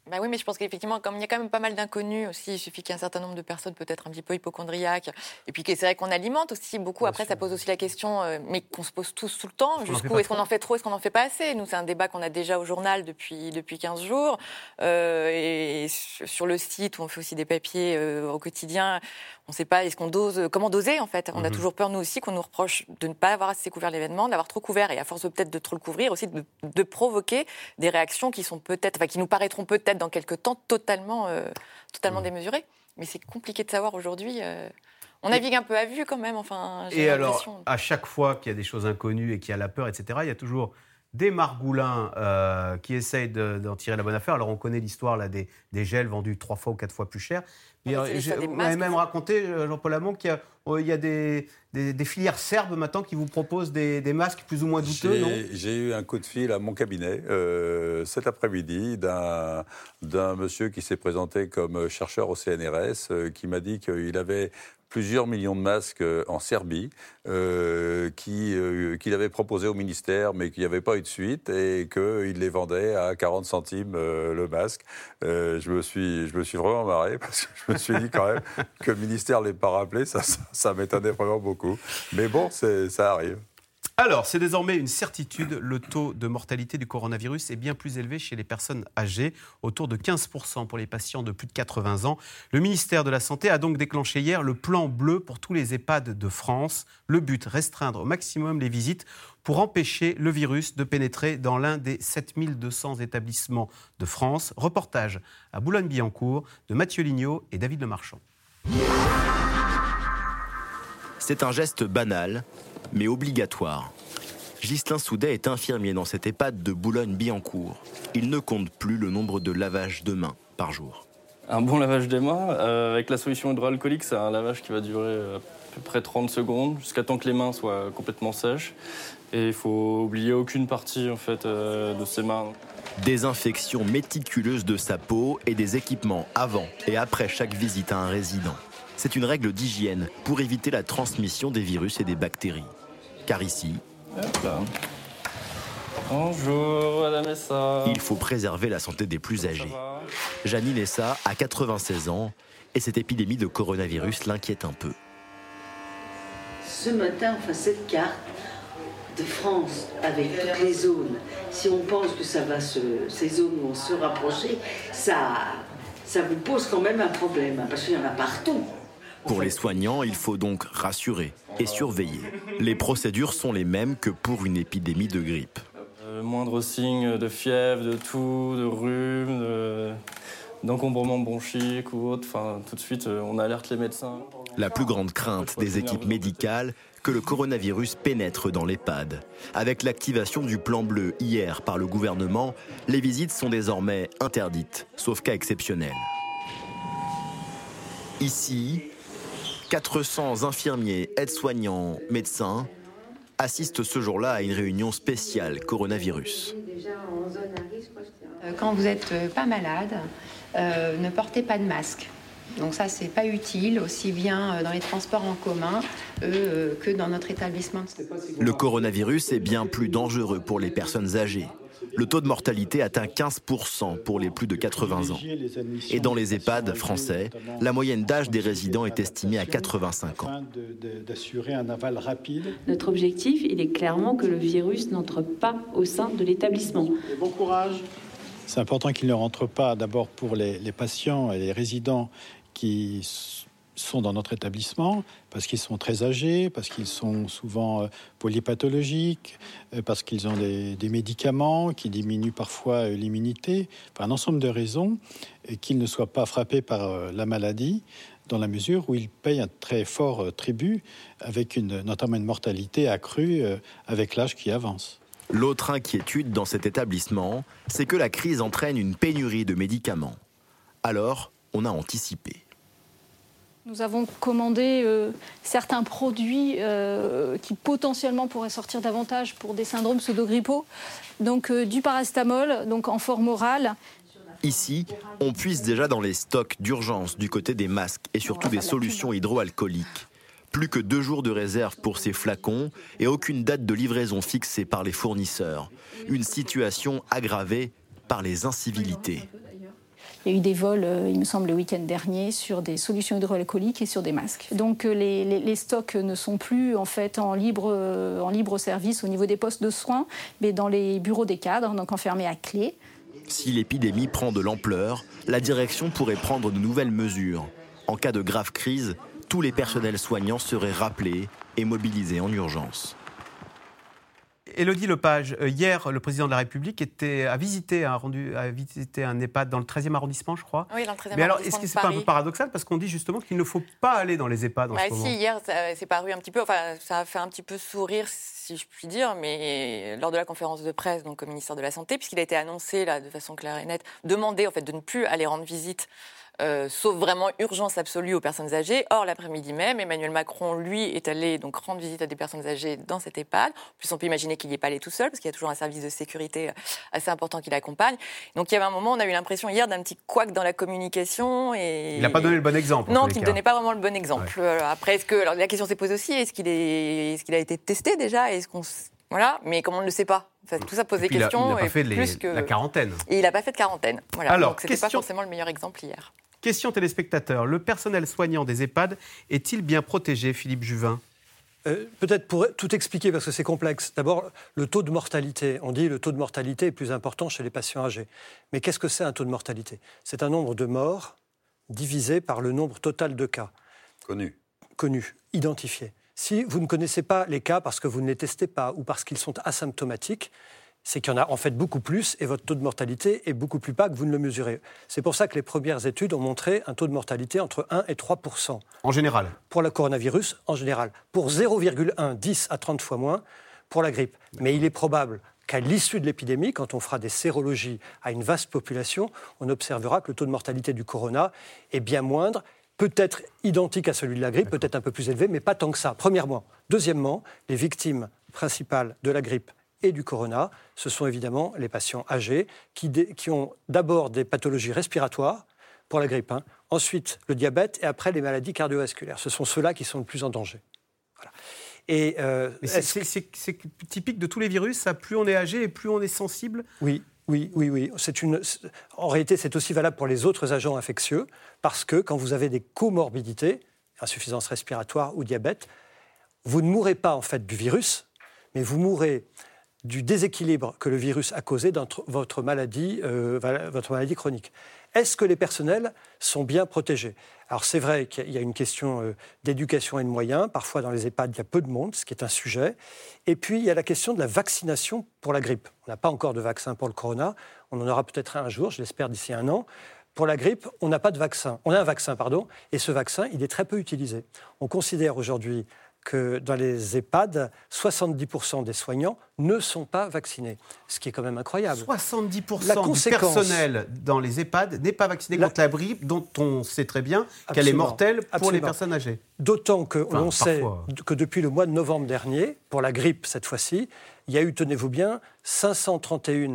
Bah oui, mais je pense qu'effectivement, comme il y a quand même pas mal d'inconnus aussi, il suffit qu'il y ait un certain nombre de personnes peut-être un petit peu hypochondriaques, et puis que c'est vrai qu'on alimente aussi beaucoup. Bien Après, sûr. Ça pose aussi la question, euh, mais qu'on se pose tous tout le temps, est-ce jusqu'où est-ce qu'on en fait trop, est-ce qu'on en fait pas assez? Nous, c'est un débat qu'on a déjà au journal depuis, depuis quinze jours, euh, et sur le site où on fait aussi des papiers euh, au quotidien, on ne sait pas est-ce qu'on dose, comment doser en fait. On mm-hmm. a toujours peur, nous aussi, qu'on nous reproche de ne pas avoir assez couvert l'événement, d'avoir trop couvert, et à force de, peut-être de trop le couvrir, aussi de, de provoquer des réactions qui sont peut-être, enfin qui nous paraîtront peut-être dans quelques temps totalement, euh, totalement mmh. démesurées. Mais c'est compliqué de savoir aujourd'hui. Euh, on navigue un peu à vue quand même. Enfin, j'ai et alors, à chaque fois qu'il y a des choses inconnues et qu'il y a la peur, et cetera, il y a toujours des margoulins euh, qui essayent de, d'en tirer la bonne affaire. Alors, on connaît l'histoire là, des, des gels vendus trois fois ou quatre fois plus cher. Mais euh, vous m'avez même raconté, Jean-Paul Amont, qu'il y a, oh, il y a des, des, des filières serbes maintenant qui vous proposent des, des masques plus ou moins douteux, j'ai, non ? J'ai eu un coup de fil à mon cabinet euh, cet après-midi d'un, d'un monsieur qui s'est présenté comme chercheur au C N R S, euh, qui m'a dit qu'il avait plusieurs millions de masques en Serbie euh, qui, euh, qu'il avait proposé au ministère mais qu'il n'y avait pas eu de suite et qu'il les vendait à quarante centimes euh, le masque. Euh, je, me suis, je me suis vraiment marré parce que je me suis dit quand même que le ministère ne l'ait pas rappelé, ça, ça, ça m'étonnait vraiment beaucoup. Mais bon, c'est, ça arrive. Alors, c'est désormais une certitude, le taux de mortalité du coronavirus est bien plus élevé chez les personnes âgées, autour de quinze pour cent pour les patients de plus de quatre-vingts ans. Le ministère de la Santé a donc déclenché hier le plan bleu pour tous les EHPAD de France. Le but, restreindre au maximum les visites pour empêcher le virus de pénétrer dans l'un des sept mille deux cents établissements de France. Reportage à Boulogne-Billancourt de Mathieu Lignot et David Lemarchand. C'est un geste banal, mais obligatoire. Ghislain Soudet est infirmier dans cet EHPAD de Boulogne-Billancourt. Il ne compte plus le nombre de lavages de mains par jour. Un bon lavage des mains, euh, avec la solution hydroalcoolique, c'est un lavage qui va durer à peu près trente secondes, jusqu'à temps que les mains soient complètement sèches. Et il ne faut oublier aucune partie en fait, euh, de ses mains. Désinfection méticuleuse de sa peau et des équipements avant et après chaque visite à un résident. C'est une règle d'hygiène pour éviter la transmission des virus et des bactéries. Car ici, hop là. Bonjour, Madame Essa. Il faut préserver la santé des plus âgés. Janine Essa a quatre-vingt-seize ans et cette épidémie de coronavirus l'inquiète un peu. Ce matin, enfin cette carte de France avec toutes les zones, si on pense que ça va se, ces zones vont se rapprocher, ça, ça vous pose quand même un problème, parce qu'il y en a partout. Pour les soignants, il faut donc rassurer et surveiller. Les procédures sont les mêmes que pour une épidémie de grippe. Euh, moindre signe de fièvre, de toux, de rhume, de... d'encombrement bronchique ou autre, enfin, tout de suite, on alerte les médecins. La plus grande crainte des équipes médicales, que le coronavirus pénètre dans l'EHPAD. Avec l'activation du plan bleu hier par le gouvernement, les visites sont désormais interdites, sauf cas exceptionnels. Ici, quatre cents infirmiers, aides-soignants, médecins assistent ce jour-là à une réunion spéciale coronavirus. Quand vous n'êtes pas malade, euh, ne portez pas de masque. Donc ça, c'est pas utile, aussi bien dans les transports en commun euh, que dans notre établissement. Le coronavirus est bien plus dangereux pour les personnes âgées. Le taux de mortalité atteint quinze pour cent pour les plus de quatre-vingts ans. Et dans les EHPAD français, la moyenne d'âge des résidents est estimée à quatre-vingt-cinq ans. Notre objectif, il est clairement que le virus n'entre pas au sein de l'établissement. Bon courage. C'est important qu'il ne rentre pas d'abord pour les, les patients et les résidents qui sont dans notre établissement, parce qu'ils sont très âgés, parce qu'ils sont souvent polypathologiques, parce qu'ils ont des, des médicaments qui diminuent parfois l'immunité, enfin, un ensemble de raisons, et qu'ils ne soient pas frappés par la maladie, dans la mesure où ils payent un très fort tribut, avec une, notamment une mortalité accrue avec l'âge qui avance. L'autre inquiétude dans cet établissement, c'est que la crise entraîne une pénurie de médicaments. Alors, on a anticipé. Nous avons commandé euh, certains produits euh, qui potentiellement pourraient sortir davantage pour des syndromes pseudo-grippaux. Donc euh, du paracétamol, donc en forme orale. Ici, on puise déjà dans les stocks d'urgence du côté des masques et surtout des solutions hydroalcooliques. Plus que deux jours de réserve pour ces flacons et aucune date de livraison fixée par les fournisseurs. Une situation aggravée par les incivilités. Il y a eu des vols, il me semble, le week-end dernier, sur des solutions hydroalcooliques et sur des masques. Donc les, les, les stocks ne sont plus en fait en libre, en libre service au niveau des postes de soins, mais dans les bureaux des cadres, donc enfermés à clé. Si l'épidémie prend de l'ampleur, la direction pourrait prendre de nouvelles mesures. En cas de grave crise, tous les personnels soignants seraient rappelés et mobilisés en urgence. Élodie Lepage, hier, le président de la République était, a, visité un, rendu, a visité un EHPAD dans le treizième arrondissement, je crois. Oui, dans le treizième Mais alors, arrondissement. Est-ce que ce n'est pas un peu paradoxal? Parce qu'on dit justement qu'il ne faut pas aller dans les EHPAD en bah, ce moment. Si, hier, ça, c'est paru un petit peu, enfin, ça a fait un petit peu sourire, si je puis dire, mais lors de la conférence de presse donc, au ministère de la Santé, puisqu'il a été annoncé là, de façon claire et nette, demandé en fait, de ne plus aller rendre visite. Euh, sauf vraiment urgence absolue aux personnes âgées. Or, l'après-midi même, Emmanuel Macron, lui, est allé donc, rendre visite à des personnes âgées dans cet EHPAD. En plus, on peut imaginer qu'il n'y est pas allé tout seul, parce qu'il y a toujours un service de sécurité assez important qui l'accompagne. Donc, il y avait un moment, on a eu l'impression hier d'un petit couac dans la communication. Et... Il n'a pas donné le bon exemple. Non, qu'il ne donnait pas vraiment le bon exemple. Ouais. Après, est-ce que... Alors, la question s'est posée aussi, est-ce qu'il, est... est-ce qu'il a été testé déjà? Est-ce qu'on... Voilà, mais comme on ne le sait pas. Enfin, tout ça pose des questions. Il n'a pas fait les... plus que... la quarantaine. Et il n'a pas fait de quarantaine. Voilà. Alors, donc, ce n'était question... pas forcément le meilleur exemple hier. Question téléspectateur. Le personnel soignant des EHPAD est-il bien protégé, Philippe Juvin? euh, Peut-être pour tout expliquer, parce que c'est complexe. D'abord, le taux de mortalité. On dit que le taux de mortalité est plus important chez les patients âgés. Mais qu'est-ce que c'est un taux de mortalité? C'est un nombre de morts divisé par le nombre total de cas. Connus. Connus, identifiés. Si vous ne connaissez pas les cas parce que vous ne les testez pas ou parce qu'ils sont asymptomatiques, c'est qu'il y en a en fait beaucoup plus et votre taux de mortalité est beaucoup plus bas que vous ne le mesurez. C'est pour ça que les premières études ont montré un taux de mortalité entre un et trois pour cent. En général? Pour le coronavirus, en général. Pour zéro virgule un, dix à trente fois moins pour la grippe. Mais il est probable qu'à l'issue de l'épidémie, quand on fera des sérologies à une vaste population, on observera que le taux de mortalité du corona est bien moindre, peut-être identique à celui de la grippe, D'accord. peut-être un peu plus élevé, mais pas tant que ça, premièrement. Deuxièmement, les victimes principales de la grippe et du corona, ce sont évidemment les patients âgés qui, dé, qui ont d'abord des pathologies respiratoires pour la grippe, hein, ensuite le diabète et après les maladies cardiovasculaires. Ce sont ceux-là qui sont le plus en danger. Voilà. Et euh, c'est, c'est, c'est, c'est typique de tous les virus, ça, plus on est âgé et plus on est sensible? Oui. Oui, oui, oui. C'est une... En réalité, c'est aussi valable pour les autres agents infectieux, parce que quand vous avez des comorbidités, insuffisance respiratoire ou diabète, vous ne mourrez pas en fait du virus, mais vous mourrez du déséquilibre que le virus a causé dans votre maladie, euh, votre maladie chronique. Est-ce que les personnels sont bien protégés? Alors c'est vrai qu'il y a une question euh, d'éducation et de moyens. Parfois dans les EHPAD, il y a peu de monde, ce qui est un sujet. Et puis il y a la question de la vaccination pour la grippe. On n'a pas encore de vaccin pour le corona. On en aura peut-être un jour, je l'espère d'ici un an. Pour la grippe, on n'a pas de vaccin. On a un vaccin, pardon, et ce vaccin, il est très peu utilisé. On considère aujourd'hui que dans les EHPAD, soixante-dix pour cent des soignants ne sont pas vaccinés, ce qui est quand même incroyable. soixante-dix pour cent du personnel dans les EHPAD n'est pas vacciné la... contre la grippe, dont on sait très bien Absolument. qu'elle est mortelle pour Absolument. les personnes âgées. D'autant que enfin, l'on sait parfois. que depuis le mois de novembre dernier, pour la grippe cette fois-ci, il y a eu, tenez-vous bien, cinq cent trente et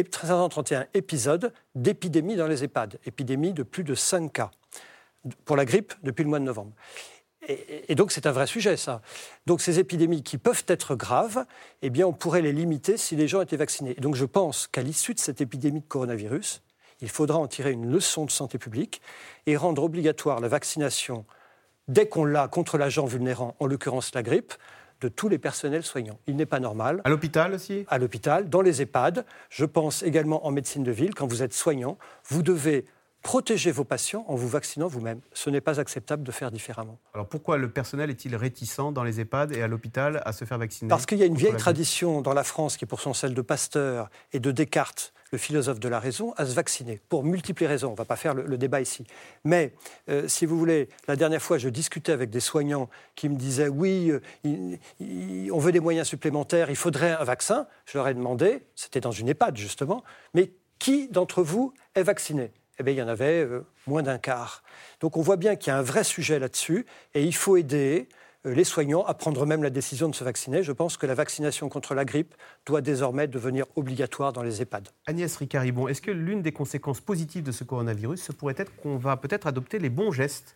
un épisodes d'épidémie dans les EHPAD, épidémie de plus de cinq cas pour la grippe depuis le mois de novembre. Et, et donc c'est un vrai sujet, ça. Donc ces épidémies qui peuvent être graves, eh bien on pourrait les limiter si les gens étaient vaccinés. Et donc je pense qu'à l'issue de cette épidémie de coronavirus, il faudra en tirer une leçon de santé publique et rendre obligatoire la vaccination, dès qu'on l'a, contre l'agent vulnérant, en l'occurrence la grippe, de tous les personnels soignants. Il n'est pas normal. À l'hôpital aussi ? À l'hôpital, dans les EHPAD. Je pense également en médecine de ville, quand vous êtes soignant, vous devez protégez vos patients en vous vaccinant vous-même. Ce n'est pas acceptable de faire différemment. Alors pourquoi le personnel est-il réticent dans les EHPAD et à l'hôpital à se faire vacciner ? Parce qu'il y a une vieille tradition dans la France, qui est pourtant celle de Pasteur et de Descartes, le philosophe de la raison, à se vacciner, pour multiples raisons. On ne va pas faire le, le débat ici. Mais, euh, si vous voulez, la dernière fois, je discutais avec des soignants qui me disaient « Oui, euh, il, il, on veut des moyens supplémentaires, il faudrait un vaccin ». Je leur ai demandé, c'était dans une EHPAD justement, « Mais qui d'entre vous est vacciné ?» Eh bien, il y en avait euh, moins d'un quart. Donc on voit bien qu'il y a un vrai sujet là-dessus et il faut aider euh, les soignants à prendre même la décision de se vacciner. Je pense que la vaccination contre la grippe doit désormais devenir obligatoire dans les EHPAD. Agnès Ricard-Ribon, est-ce que l'une des conséquences positives de ce coronavirus, ce pourrait être qu'on va peut-être adopter les bons gestes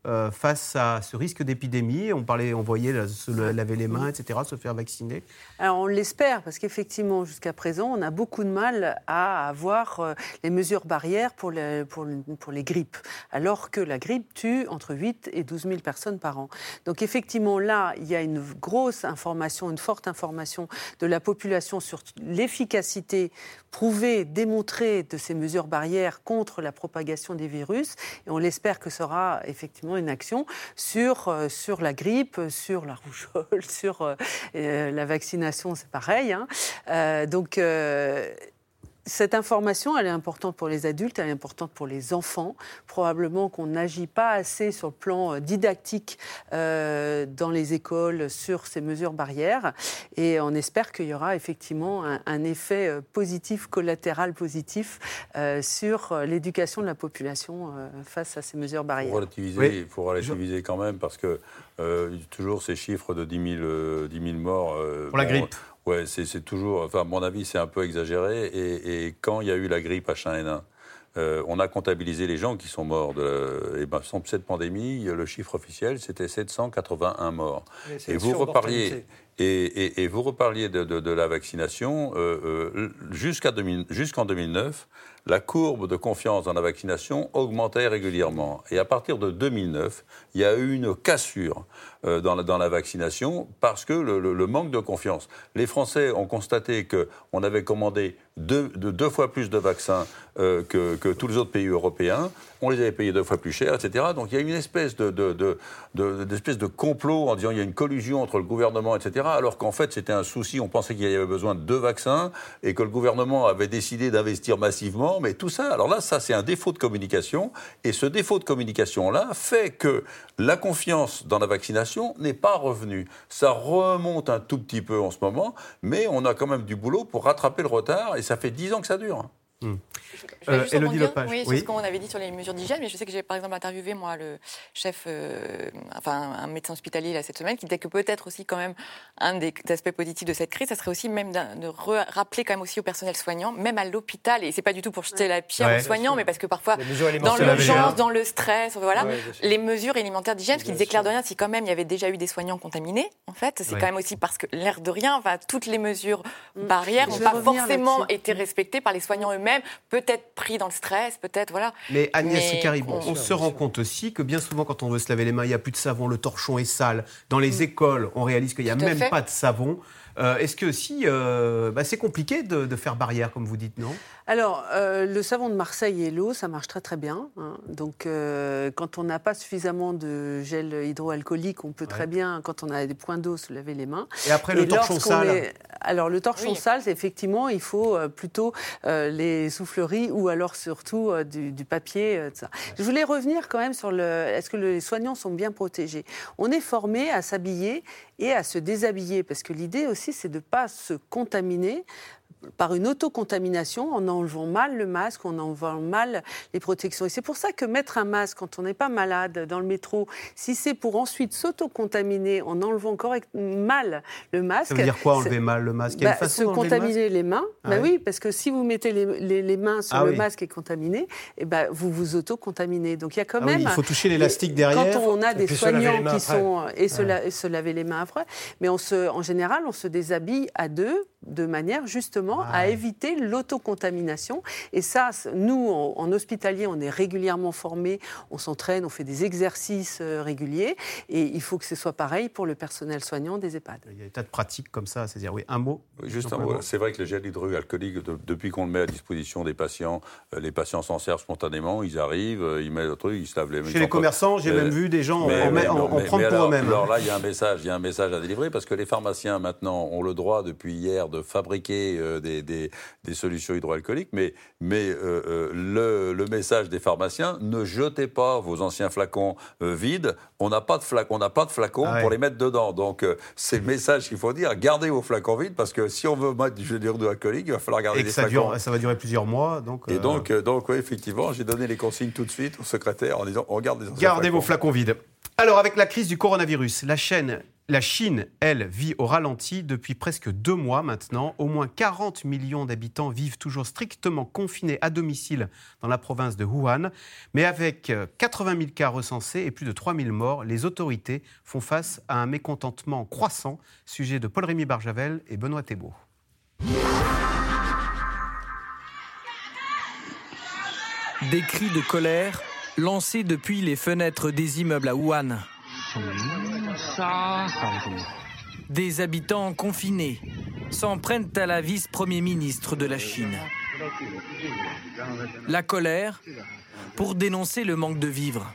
euh, face à ce risque d'épidémie? On parlait, on voyait là, se laver les mains, et cetera, se faire vacciner. Alors on l'espère, parce qu'effectivement, jusqu'à présent, on a beaucoup de mal à avoir euh, les mesures barrières pour les, pour, pour les grippes, alors que la grippe tue entre huit et douze mille personnes par an. Donc effectivement, là, il y a une grosse information, une forte information de la population sur l'efficacité prouvée, démontrée de ces mesures barrières contre la propagation des virus. Et on l'espère que ce sera effectivement une action sur, euh, sur la grippe, sur la rougeole, sur euh, euh, la vaccination, c'est pareil. Hein. Euh, donc... Euh, Cette information, elle est importante pour les adultes, elle est importante pour les enfants. Probablement qu'on n'agit pas assez sur le plan didactique euh, dans les écoles sur ces mesures barrières. Et on espère qu'il y aura effectivement un, un effet positif, collatéral positif euh, sur l'éducation de la population euh, face à ces mesures barrières. Il faut relativiser, oui. faut relativiser quand même parce que euh, toujours ces chiffres de dix mille morts... Euh, pour la bon, grippe. Ouais, c'est, c'est toujours, enfin, à mon avis, c'est un peu exagéré. Et, et quand il y a eu la grippe H un N un, euh, on a comptabilisé les gens qui sont morts. De, et ben, sans cette pandémie, le chiffre officiel, c'était sept cent quatre-vingt-un morts. Et vous reparliez, et, et, et vous reparliez de, de, de la vaccination. Euh, euh, jusqu'à deux mille, jusqu'en deux mille neuf, la courbe de confiance dans la vaccination augmentait régulièrement. Et à partir de deux mille neuf, il y a eu une cassure euh, dans, la, dans la vaccination parce que le, le, le manque de confiance. Les Français ont constaté qu'on avait commandé deux, de, deux fois plus de vaccins euh, que, que tous les autres pays européens. On les avait payés deux fois plus cher, et cetera. Donc il y a une espèce de, de, de, de, d'espèce de complot en disant qu'il y a une collusion entre le gouvernement, et cetera. Alors qu'en fait, c'était un souci. On pensait qu'il y avait besoin de deux vaccins et que le gouvernement avait décidé d'investir massivement. Mais tout ça, alors là, ça, c'est un défaut de communication. Et ce défaut de communication-là fait que la confiance dans la vaccination n'est pas revenue. Ça remonte un tout petit peu en ce moment, mais on a quand même du boulot pour rattraper le retard. Et ça fait dix ans que ça dure. Mmh. Je vais juste rebondir, oui, sur oui. ce qu'on avait dit sur les mesures d'hygiène, mais je sais que j'ai par exemple interviewé moi le chef, euh, enfin un médecin hospitalier là, cette semaine, qui disait que peut-être aussi quand même un des aspects positifs de cette crise, ça serait aussi même de rappeler quand même aussi au personnel soignant, même à l'hôpital, et c'est pas du tout pour jeter la pierre ouais, aux soignants, mais parce que parfois dans l'urgence, dans le stress, voilà, ouais, les mesures élémentaires d'hygiène, parce qu'il disait clair de rien, si quand même il y avait déjà eu des soignants contaminés, en fait, c'est ouais. quand même aussi parce que l'air de rien, enfin, toutes les mesures barrières n'ont pas forcément été respectées par les soignants eux-mêmes, peut-être pris dans le stress, peut-être, voilà. Mais Agnès Ricari, on, on se rend compte aussi que bien souvent, quand on veut se laver les mains, il n'y a plus de savon, le torchon est sale. Dans les mmh. écoles, on réalise qu'il n'y a même fait. pas de savon. Euh, est-ce que aussi, euh, bah, c'est compliqué de, de faire barrière, comme vous dites, non ? Alors, euh, le savon de Marseille et l'eau, ça marche très très bien. Hein. Donc, euh, quand on n'a pas suffisamment de gel hydroalcoolique, on peut ouais. très bien, quand on a des points d'eau, se laver les mains. Et après, et le torchon sale est... Alors, le torchon oui. sale, c'est effectivement, il faut euh, plutôt euh, les souffleries ou alors surtout euh, du, du papier. Euh, ça. Ouais. Je voulais revenir quand même sur le... Est-ce que les soignants sont bien protégés ? On est formés à s'habiller et à se déshabiller, parce que l'idée aussi, c'est de ne pas se contaminer par une autocontamination en enlevant mal le masque, en enlevant mal les protections. Et c'est pour ça que mettre un masque quand on n'est pas malade dans le métro, si c'est pour ensuite s'autocontaminer en enlevant correct, mal le masque... Ça veut dire quoi, enlever mal le masque ? Il y a une façon se contaminer les mains. Ah bah oui. oui, parce que si vous mettez les, les, les mains sur ah le oui. masque et contaminé, eh ben, vous vous autocontaminez. Donc il y a quand ah même... Oui, il faut toucher l'élastique derrière. Quand on a des soignants qui sont... Et, se, la, et se laver les mains après. Mais on se, en général, on se déshabille à deux, de manière justement ah. à éviter l'autocontamination. Et ça, nous, en, en hospitalier, on est régulièrement formés, on s'entraîne, on fait des exercices euh, réguliers. Et il faut que ce soit pareil pour le personnel soignant des EHPAD. Il y a des tas de pratiques comme ça, c'est-à-dire, oui, un mot. Juste un mot. C'est vrai que le gel hydroalcoolique, de, depuis qu'on le met à disposition des patients, euh, les patients s'en servent spontanément, ils arrivent, euh, ils mettent le truc, ils se lavent les mains. Chez les commerçants, j'ai euh, même vu des gens mais, en, mais, en, en mais, prendre mais pour alors, eux-mêmes. Alors là, il y a un message, il y a un message à délivrer, parce que les pharmaciens, maintenant, ont le droit, depuis hier, de fabriquer euh, des, des, des solutions hydroalcooliques, mais, mais euh, euh, le, le message des pharmaciens, ne jetez pas vos anciens flacons euh, vides, on n'a pas de flacons, on n'a pas de flacons ah ouais. pour les mettre dedans. Donc euh, c'est le message qu'il faut dire, gardez vos flacons vides, parce que si on veut mettre du gel hydroalcoolique, il va falloir garder Et des ça flacons. Dure, ça va durer plusieurs mois. Donc, Et euh... donc, euh, donc oui, effectivement, j'ai donné les consignes tout de suite au secrétaire en disant, on garde les anciens Gardez flacons. vos flacons vides. Alors, avec la crise du coronavirus, la chaîne La Chine, elle, vit au ralenti depuis presque deux mois maintenant. Au moins quarante millions d'habitants vivent toujours strictement confinés à domicile dans la province de Wuhan. Mais avec quatre-vingt mille cas recensés et plus de trois mille morts, les autorités font face à un mécontentement croissant. Sujet de Paul-Rémy Barjavel et Benoît Thébault. Des cris de colère lancés depuis les fenêtres des immeubles à Wuhan. Des habitants confinés s'en prennent à la vice-premier ministre de la Chine. La colère pour dénoncer le manque de vivres.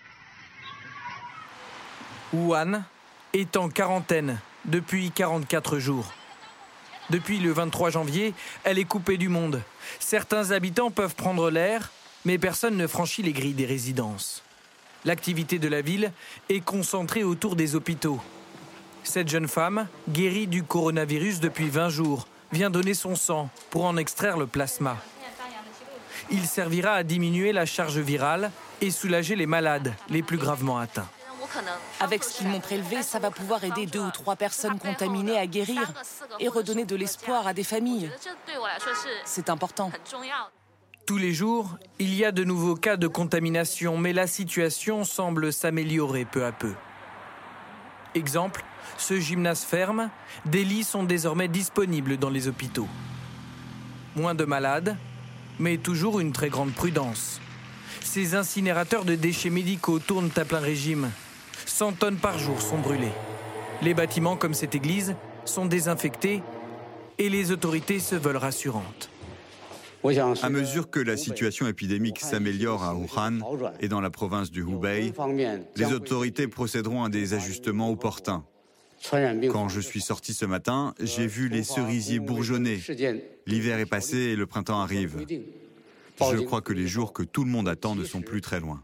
Wuhan est en quarantaine depuis quarante-quatre jours. Depuis le vingt-trois janvier, elle est coupée du monde. Certains habitants peuvent prendre l'air, mais personne ne franchit les grilles des résidences. L'activité de la ville est concentrée autour des hôpitaux. Cette jeune femme, guérie du coronavirus depuis vingt jours, vient donner son sang pour en extraire le plasma. Il servira à diminuer la charge virale et soulager les malades les plus gravement atteints. Avec ce qu'ils m'ont prélevé, ça va pouvoir aider deux ou trois personnes contaminées à guérir et redonner de l'espoir à des familles. C'est important. Tous les jours, il y a de nouveaux cas de contamination, mais la situation semble s'améliorer peu à peu. Exemple, ce gymnase ferme, des lits sont désormais disponibles dans les hôpitaux. Moins de malades, mais toujours une très grande prudence. Ces incinérateurs de déchets médicaux tournent à plein régime. cent tonnes par jour sont brûlées. Les bâtiments comme cette église sont désinfectés et les autorités se veulent rassurantes. À mesure que la situation épidémique s'améliore à Wuhan et dans la province du Hubei, les autorités procéderont à des ajustements opportuns. Quand je suis sorti ce matin, j'ai vu les cerisiers bourgeonner. L'hiver est passé et le printemps arrive. Je crois que les jours que tout le monde attend ne sont plus très loin.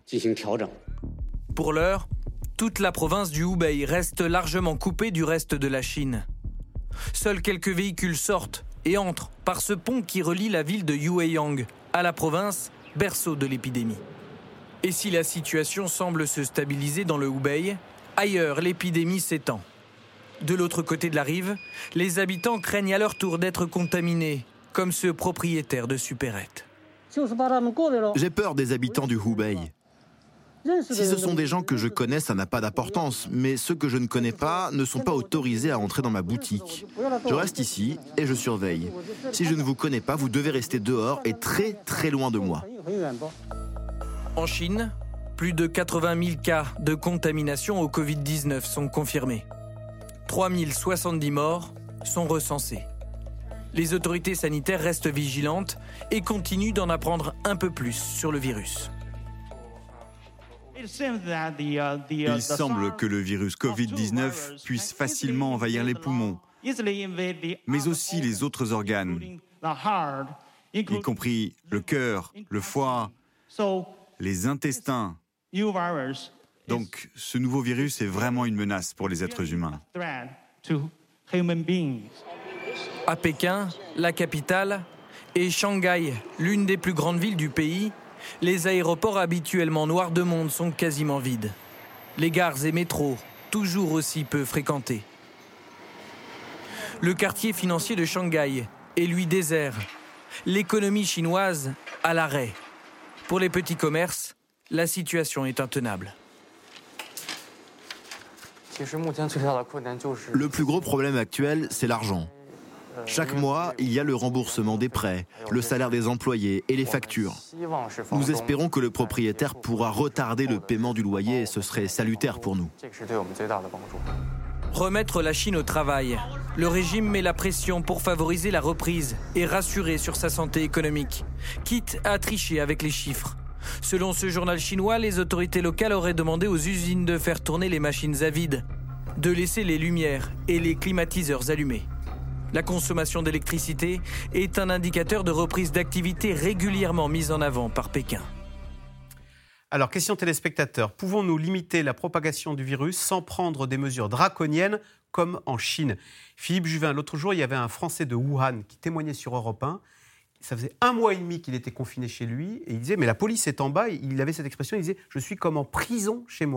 Pour l'heure, toute la province du Hubei reste largement coupée du reste de la Chine. Seuls quelques véhicules sortent et entre par ce pont qui relie la ville de Yueyang à la province, berceau de l'épidémie. Et si la situation semble se stabiliser dans le Hubei, ailleurs l'épidémie s'étend. De l'autre côté de la rive, les habitants craignent à leur tour d'être contaminés, comme ce propriétaire de supérette. J'ai peur des habitants du Hubei. Si ce sont des gens que je connais, ça n'a pas d'importance, mais ceux que je ne connais pas ne sont pas autorisés à entrer dans ma boutique. Je reste ici et je surveille. Si je ne vous connais pas, vous devez rester dehors et très très loin de moi. En Chine, plus de quatre-vingt mille cas de contamination au covid dix-neuf sont confirmés. trois mille soixante-dix morts sont recensés. Les autorités sanitaires restent vigilantes et continuent d'en apprendre un peu plus sur le virus. Il semble que le virus covid dix-neuf puisse facilement envahir les poumons, mais aussi les autres organes, y compris le cœur, le foie, les intestins. Donc, ce nouveau virus est vraiment une menace pour les êtres humains. À Pékin, la capitale, et Shanghai, l'une des plus grandes villes du pays, les aéroports habituellement noirs de monde sont quasiment vides. Les gares et métros, toujours aussi peu fréquentés. Le quartier financier de Shanghai est lui désert. L'économie chinoise à l'arrêt. Pour les petits commerces, la situation est intenable. Le plus gros problème actuel, c'est l'argent. Chaque mois, il y a le remboursement des prêts, le salaire des employés et les factures. Nous espérons que le propriétaire pourra retarder le paiement du loyer et ce serait salutaire pour nous. Remettre la Chine au travail. Le régime met la pression pour favoriser la reprise et rassurer sur sa santé économique, quitte à tricher avec les chiffres. Selon ce journal chinois, les autorités locales auraient demandé aux usines de faire tourner les machines à vide, de laisser les lumières et les climatiseurs allumés. La consommation d'électricité est un indicateur de reprise d'activité régulièrement mis en avant par Pékin. Alors, question téléspectateurs, pouvons-nous limiter la propagation du virus sans prendre des mesures draconiennes comme en Chine ? Philippe Juvin, l'autre jour, il y avait un Français de Wuhan qui témoignait sur Europe un. Ça faisait un mois et demi qu'il était confiné chez lui et il disait « mais la police est en bas ». Il avait cette expression, il disait « je suis comme en prison chez moi ».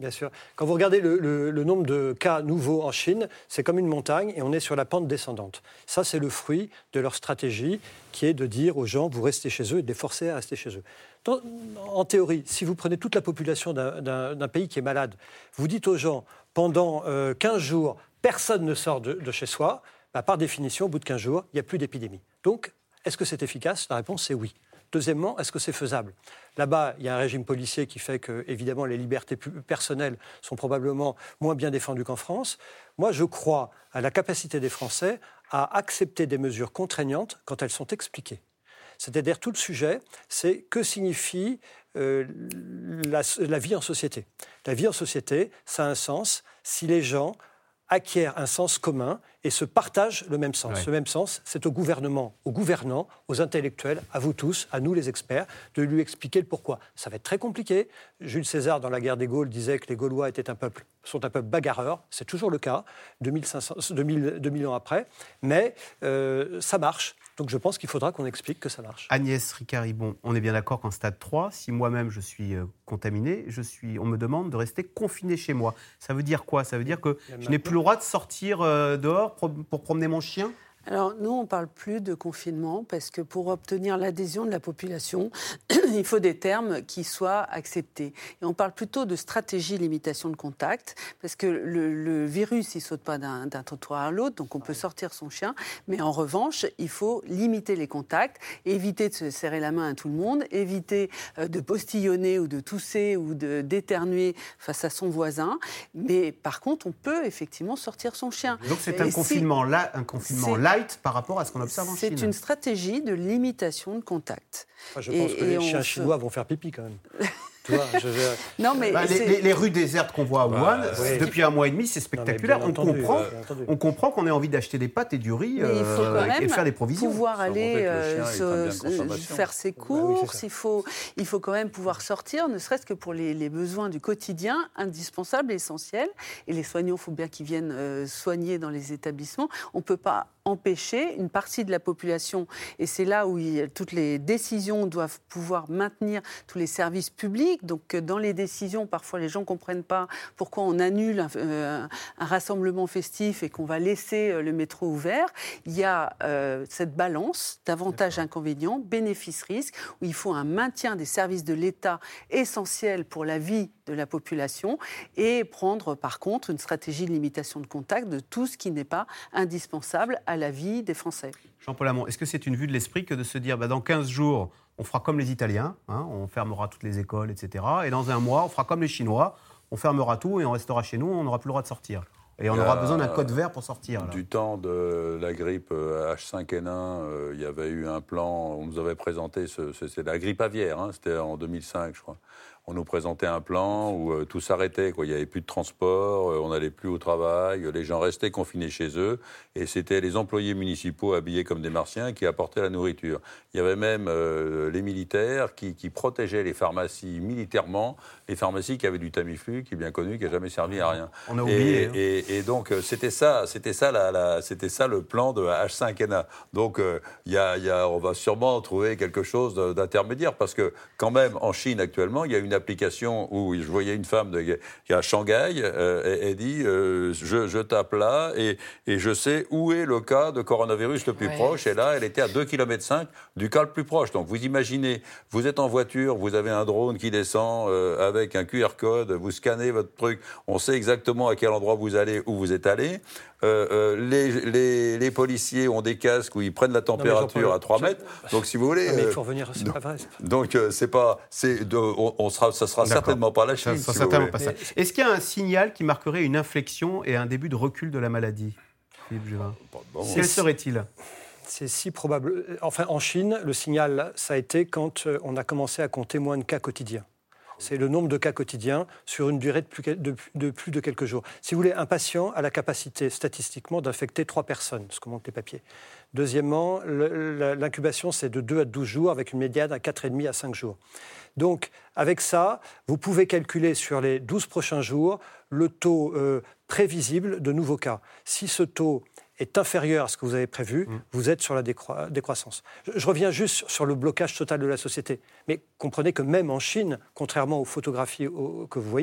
Bien sûr. Quand vous regardez le, le, le nombre de cas nouveaux en Chine, c'est comme une montagne et on est sur la pente descendante. Ça, c'est le fruit de leur stratégie qui est de dire aux gens, vous restez chez eux et de les forcer à rester chez eux. Dans, en théorie, si vous prenez toute la population d'un, d'un, d'un pays qui est malade, vous dites aux gens, pendant euh, quinze jours, personne ne sort de, de chez soi, bah, par définition, au bout de quinze jours, il n'y a plus d'épidémie. Donc, est-ce que c'est efficace ? La réponse, c'est oui. Deuxièmement, est-ce que c'est faisable ? Là-bas, il y a un régime policier qui fait que, évidemment, les libertés personnelles sont probablement moins bien défendues qu'en France. Moi, je crois à la capacité des Français à accepter des mesures contraignantes quand elles sont expliquées. C'est-à-dire, tout le sujet, c'est que signifie euh, la, la vie en société. La vie en société, ça a un sens si les gens acquièrent un sens commun et se partagent le même sens. Ouais. Ce même sens, c'est au gouvernement, aux gouvernants, aux intellectuels, à vous tous, à nous les experts, de lui expliquer le pourquoi. Ça va être très compliqué. Jules César, dans la guerre des Gaules, disait que les Gaulois étaient un peuple, sont un peuple bagarreur. C'est toujours le cas, deux mille cinq cents, deux mille, deux mille ans après. Mais euh, ça marche. Donc je pense qu'il faudra qu'on explique que ça marche. Agnès Ricard-Ribon, on est bien d'accord qu'en stade trois, si moi-même je suis euh, contaminé, je suis, on me demande de rester confiné chez moi. Ça veut dire quoi ? Ça veut dire que je n'ai plus le droit de sortir euh, dehors pour, pour promener mon chien ? Alors, nous, on ne parle plus de confinement parce que pour obtenir l'adhésion de la population, il faut des termes qui soient acceptés. Et on parle plutôt de stratégie limitation de contact parce que le, le virus, il ne saute pas d'un, d'un trottoir à l'autre, donc on peut sortir son chien. Mais en revanche, il faut limiter les contacts, éviter de se serrer la main à tout le monde, éviter euh, de postillonner ou de tousser ou de, d'éternuer face à son voisin. Mais par contre, on peut effectivement sortir son chien. Donc c'est un Et confinement, là, un confinement là. Par rapport à ce qu'on observe en Chine. C'est une stratégie de limitation de contact. Moi, je pense et, que et les chiens chinois se... vont faire pipi quand même. Tu vois, je vais... non, mais bah, les, les, les rues désertes qu'on voit à Wuhan, bah, ouais. depuis un mois et demi, c'est spectaculaire. Non, on, entendu, comprend, euh, on comprend qu'on ait envie d'acheter des pâtes et du riz euh, il faut quand même et de faire des provisions. Pouvoir aller euh, se, faire ses courses, bah, oui, il, faut, il faut quand même pouvoir sortir, ne serait-ce que pour les, les besoins du quotidien, indispensables et essentiels. Et les soignants, il faut bien qu'ils viennent euh, soigner dans les établissements. On ne peut pas empêcher une partie de la population, et c'est là où il, toutes les décisions doivent pouvoir maintenir tous les services publics. Donc dans les décisions, parfois les gens ne comprennent pas pourquoi on annule un, euh, un rassemblement festif et qu'on va laisser le métro ouvert. Il y a euh, cette balance d'avantages-inconvénients, bénéfices-risques, où il faut un maintien des services de l'État essentiels pour la vie de la population et prendre par contre une stratégie de limitation de contact de tout ce qui n'est pas indispensable à la vie des Français. Jean-Paul Hamon, est-ce que c'est une vue de l'esprit que de se dire bah, dans quinze jours, on fera comme les Italiens, hein, on fermera toutes les écoles, et cetera. Et dans un mois, on fera comme les Chinois, on fermera tout et on restera chez nous, on n'aura plus le droit de sortir. Et on aura besoin d'un code vert pour sortir. Là. Du temps de la grippe H cinq N un, euh, il y avait eu un plan, on nous avait présenté, ce, ce, c'est la grippe aviaire, hein, c'était en deux mille cinq, je crois. On nous présentait un plan où euh, tout s'arrêtait, quoi. Il n'y avait plus de transport, euh, on n'allait plus au travail, les gens restaient confinés chez eux, et c'était les employés municipaux habillés comme des martiens qui apportaient la nourriture. Il y avait même euh, les militaires qui, qui protégeaient les pharmacies militairement, les pharmacies qui avaient du Tamiflu, qui est bien connu, qui n'a jamais servi à rien. On a oublié. Et, hein. et, et donc c'était ça, c'était ça, la, la, c'était ça le plan de H cinq N un. Donc euh, y a, y a, on va sûrement trouver quelque chose d'intermédiaire, parce que quand même en Chine actuellement, il y a une application où je voyais une femme de, qui est à Shanghai, euh, et, et dit euh, je, je tape là et, et je sais où est le cas de coronavirus le plus ouais. proche, et là elle était à deux virgule cinq kilomètres du cas le plus proche. Donc vous imaginez, vous êtes en voiture, vous avez un drone qui descend euh, avec un Q R code, vous scannez votre truc, on sait exactement à quel endroit vous allez, où vous êtes allé. Euh, euh, les, les, les policiers ont des casques où ils prennent la température non, à trois mètres. Donc, si vous voulez. Non, mais il faut revenir, c'est euh, pas vrai. Donc, euh, c'est pas. C'est de, on, on sera, ça sera D'accord. certainement pas la Chine. Ça, si certainement pas ça. Est-ce qu'il y a un signal qui marquerait une inflexion et un début de recul de la maladie, Philippe Juvin ? Bon, Quel serait-il ? C'est si probable. Enfin, en Chine, le signal, ça a été quand on a commencé à compter moins de cas quotidiens. C'est le nombre de cas quotidiens sur une durée de plus, de, de plus de quelques jours. Si vous voulez, un patient a la capacité statistiquement d'infecter trois personnes, ce que montrent les papiers. Deuxièmement, le, l'incubation, c'est de deux à douze jours, avec une médiane à quatre virgule cinq à cinq jours. Donc, avec ça, vous pouvez calculer sur les douze prochains jours le taux euh, prévisible de nouveaux cas. Si ce taux est inférieur à ce que vous avez prévu, mmh. vous êtes sur la décro- décroissance. Je, je reviens juste sur le blocage total de la société. Mais comprenez que même en Chine, contrairement aux photographies au, que vous voyez,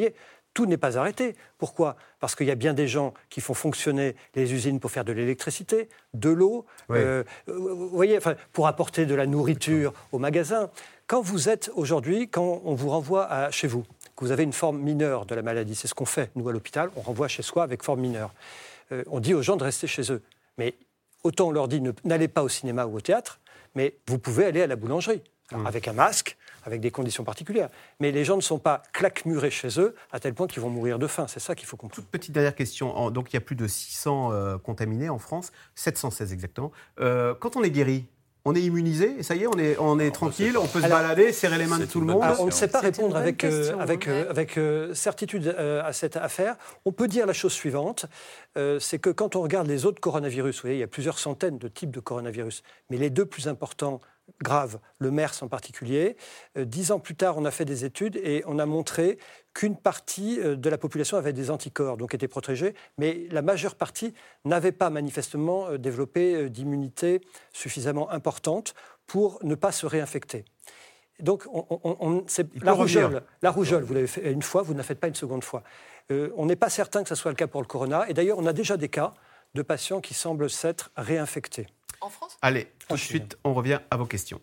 tout n'est pas arrêté. Pourquoi ? Parce qu'il y a bien des gens qui font fonctionner les usines pour faire de l'électricité, de l'eau, oui. euh, vous voyez, enfin, pour apporter de la nourriture au magasin. Quand vous êtes aujourd'hui, quand on vous renvoie à, chez vous, que vous avez une forme mineure de la maladie, c'est ce qu'on fait, nous, à l'hôpital, on renvoie chez soi avec forme mineure. Euh, on dit aux gens de rester chez eux. Mais autant on leur dit, ne, n'allez pas au cinéma ou au théâtre, mais vous pouvez aller à la boulangerie, alors, mmh. avec un masque, avec des conditions particulières. Mais les gens ne sont pas claquemurés chez eux à tel point qu'ils vont mourir de faim. C'est ça qu'il faut comprendre. Toute petite dernière question. Donc, il y a plus de six cents euh, contaminés en France, sept cent seize exactement. Euh, quand on est guéri, on est immunisé et ça y est, on est, on est tranquille, on peut alors, se balader, serrer les mains de tout le monde. Alors, on ne sait pas répondre avec, euh, avec, euh, avec euh, certitude euh, à cette affaire. On peut dire la chose suivante, euh, c'est que quand on regarde les autres coronavirus, vous voyez, il y a plusieurs centaines de types de coronavirus, mais les deux plus importants, grave, le MERS en particulier. Euh, dix ans plus tard, on a fait des études et on a montré qu'une partie euh, de la population avait des anticorps, donc était protégée, mais la majeure partie n'avait pas manifestement euh, développé euh, d'immunité suffisamment importante pour ne pas se réinfecter. Donc, on, on, on, c'est la rougeole, la rougeole, vous l'avez fait une fois, vous ne la faites pas une seconde fois. Euh, on n'est pas certain que ce soit le cas pour le corona, et d'ailleurs, on a déjà des cas de patients qui semblent s'être réinfectés. En France ? Allez, tout de suite, on revient à vos questions.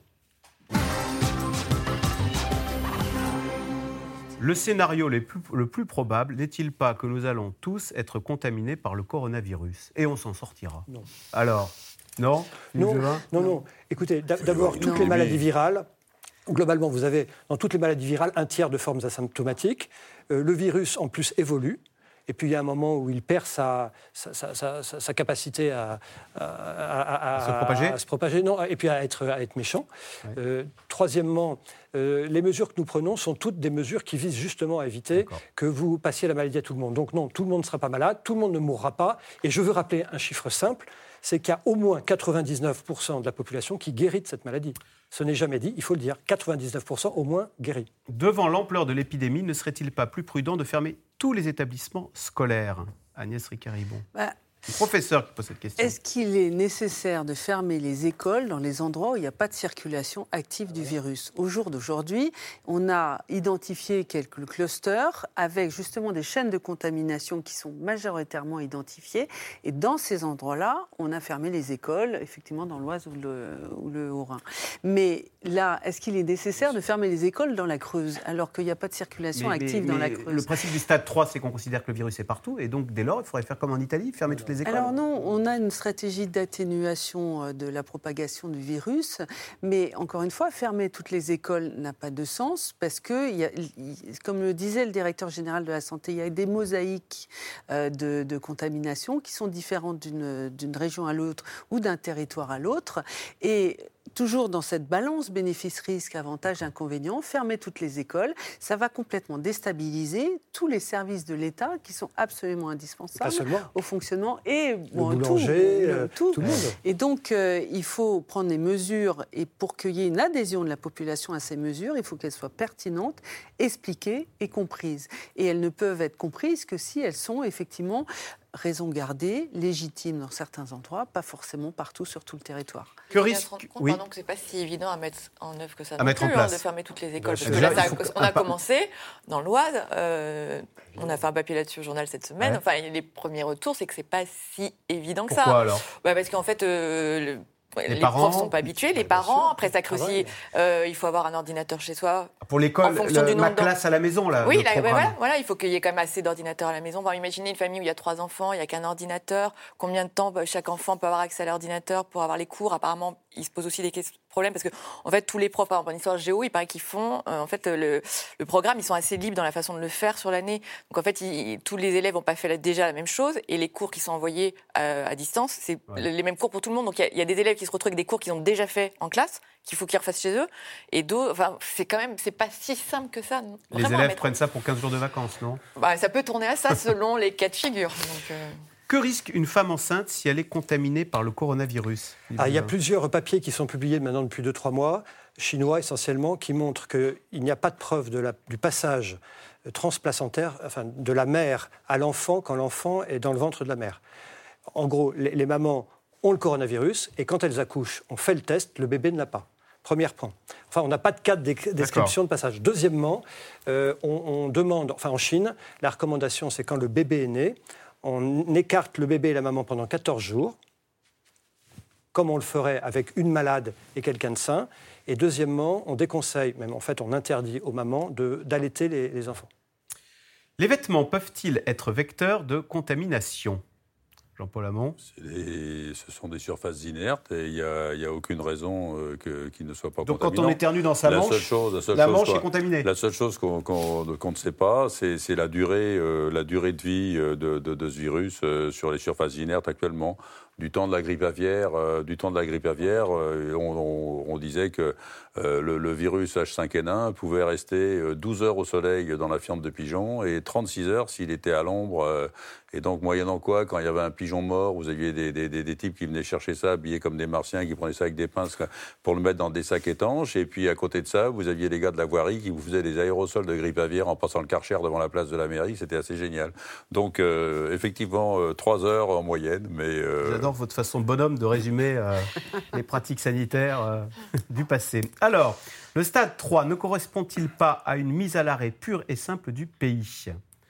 Le scénario le plus, le plus probable n'est-il pas que nous allons tous être contaminés par le coronavirus ? Et on s'en sortira. Non. Alors, non Non, non, non. Écoutez, d'abord, toutes non, les maladies oui. virales, globalement, vous avez dans toutes les maladies virales un tiers de formes asymptomatiques. Euh, le virus, en plus, évolue. Et puis, il y a un moment où il perd sa, sa, sa, sa, sa capacité à, à, à, à, se propager. à se propager, non, et puis à être, à être méchant. Ouais. Euh, troisièmement, euh, les mesures que nous prenons sont toutes des mesures qui visent justement à éviter D'accord. que vous passiez la maladie à tout le monde. Donc non, tout le monde ne sera pas malade, tout le monde ne mourra pas. Et je veux rappeler un chiffre simple, c'est qu'il y a au moins quatre-vingt-dix-neuf pour cent de la population qui guérit de cette maladie. Ce n'est jamais dit, il faut le dire, quatre-vingt-dix-neuf pour cent au moins guéris. Devant l'ampleur de l'épidémie, ne serait-il pas plus prudent de fermer tous les établissements scolaires ? Agnès Ricard-Ribon. Bah, le professeur qui pose cette question. Est-ce qu'il est nécessaire de fermer les écoles dans les endroits où il n'y a pas de circulation active du virus ? Au jour d'aujourd'hui, on a identifié quelques clusters avec justement des chaînes de contamination qui sont majoritairement identifiées. Et dans ces endroits-là, on a fermé les écoles, effectivement dans l'Oise ou le, ou le Haut-Rhin. Mais là, est-ce qu'il est nécessaire de fermer les écoles dans la Creuse alors qu'il n'y a pas de circulation mais, active mais, dans mais la Creuse ? Le principe du stade trois, c'est qu'on considère que le virus est partout. Et donc, dès lors, il faudrait faire comme en Italie, fermer toutes les écoles. Alors non, on a une stratégie d'atténuation de la propagation du virus, mais encore une fois, fermer toutes les écoles n'a pas de sens parce que, il y a, comme le disait le directeur général de la santé, il y a des mosaïques de, de contamination qui sont différentes d'une, d'une région à l'autre ou d'un territoire à l'autre. Et toujours dans cette balance bénéfice-risque, avantage-inconvénient, fermer toutes les écoles, ça va complètement déstabiliser tous les services de l'État qui sont absolument indispensables au fonctionnement et bon, le boulanger, tout, euh, tout. tout le monde. Et donc, euh, il faut prendre des mesures et pour qu'il y ait une adhésion de la population à ces mesures, il faut qu'elles soient pertinentes, expliquées et comprises. Et elles ne peuvent être comprises que si elles sont effectivement raison gardée, légitime dans certains endroits, pas forcément partout sur tout le territoire. Que risque oui. Pardon, que c'est pas si évident à mettre en œuvre que ça, à non mettre plus, en place. Hein, de fermer toutes les écoles. Parce que là, ça, on a commencé dans l'Oise, euh, on a fait un papier là-dessus au journal cette semaine. Ouais. Enfin, les premiers retours, c'est que c'est pas si évident que Pourquoi, ça. alors bah, parce qu'en fait, euh, le Les, les parents, profs ne sont pas habitués, les parents. Après, ça crée aussi, euh, il faut avoir un ordinateur chez soi. Pour l'école, le, ma classe à la maison, là. Oui, là, ouais, voilà, voilà, il faut qu'il y ait quand même assez d'ordinateurs à la maison. Bon, imaginez une famille où il y a trois enfants, il n'y a qu'un ordinateur. Combien de temps chaque enfant peut avoir accès à l'ordinateur pour avoir les cours ? Apparemment, il se pose aussi des questions. Problème parce que en fait tous les profs par exemple en histoire géo il paraît qu'ils font euh, en fait le, le programme ils sont assez libres dans la façon de le faire sur l'année donc en fait ils, tous les élèves n'ont pas fait déjà la même chose et les cours qui sont envoyés euh, à distance c'est ouais. les mêmes cours pour tout le monde donc il y, y a des élèves qui se retrouvent avec des cours qu'ils ont déjà fait en classe qu'il faut qu'ils refassent chez eux et d'autres enfin c'est quand même c'est pas si simple que ça les élèves prennent ça pour quinze jours de vacances non bah, ça peut tourner à ça selon les cas de figure donc, euh... Que risque une femme enceinte si elle est contaminée par le coronavirus ? Ah, il y a plusieurs papiers qui sont publiés maintenant depuis deux trois mois, chinois essentiellement, qui montrent qu'il n'y a pas de preuve de la, du passage transplacentaire, enfin, de la mère à l'enfant quand l'enfant est dans le ventre de la mère. En gros, les, les mamans ont le coronavirus et quand elles accouchent, on fait le test, le bébé ne l'a pas. Premier point. Enfin, on n'a pas de cadre de description de passage. Deuxièmement, euh, on, on demande, enfin en Chine, la recommandation, c'est quand le bébé est né, on écarte le bébé et la maman pendant quatorze jours, comme on le ferait avec une malade et quelqu'un de sain. Et deuxièmement, on déconseille, même en fait, on interdit aux mamans de, d'allaiter les, les enfants. Les vêtements peuvent-ils être vecteurs de contamination ? Jean-Paul Hamon. Les, ce sont des surfaces inertes et il n'y a, a aucune raison euh, que, qu'ils ne soient pas Donc contaminants. Donc quand on éternue dans sa la manche, seule chose, la, seule la chose manche quoi, est contaminée. La seule chose qu'on, qu'on, qu'on ne sait pas, c'est, c'est la, durée, euh, la durée de vie de, de, de ce virus euh, sur les surfaces inertes actuellement. Du temps de la grippe aviaire, euh, du temps de la grippe aviaire, euh, on, on, on disait que euh, le, le virus H cinq N un pouvait rester douze heures au soleil dans la fiente de pigeon et trente-six heures s'il était à l'ombre. Euh, et donc, moyennant quoi, quand il y avait un pigeon mort, vous aviez des, des, des, des types qui venaient chercher ça, habillés comme des martiens, qui prenaient ça avec des pinces pour le mettre dans des sacs étanches. Et puis, à côté de ça, vous aviez les gars de la voirie qui vous faisaient des aérosols de grippe aviaire en passant le Karcher devant la place de la mairie. C'était assez génial. Donc, euh, effectivement, euh, trois heures en moyenne, mais... Euh, J'adore votre façon bonhomme de résumer euh, les pratiques sanitaires euh, du passé. Alors, le stade trois ne correspond-il pas à une mise à l'arrêt pure et simple du pays ?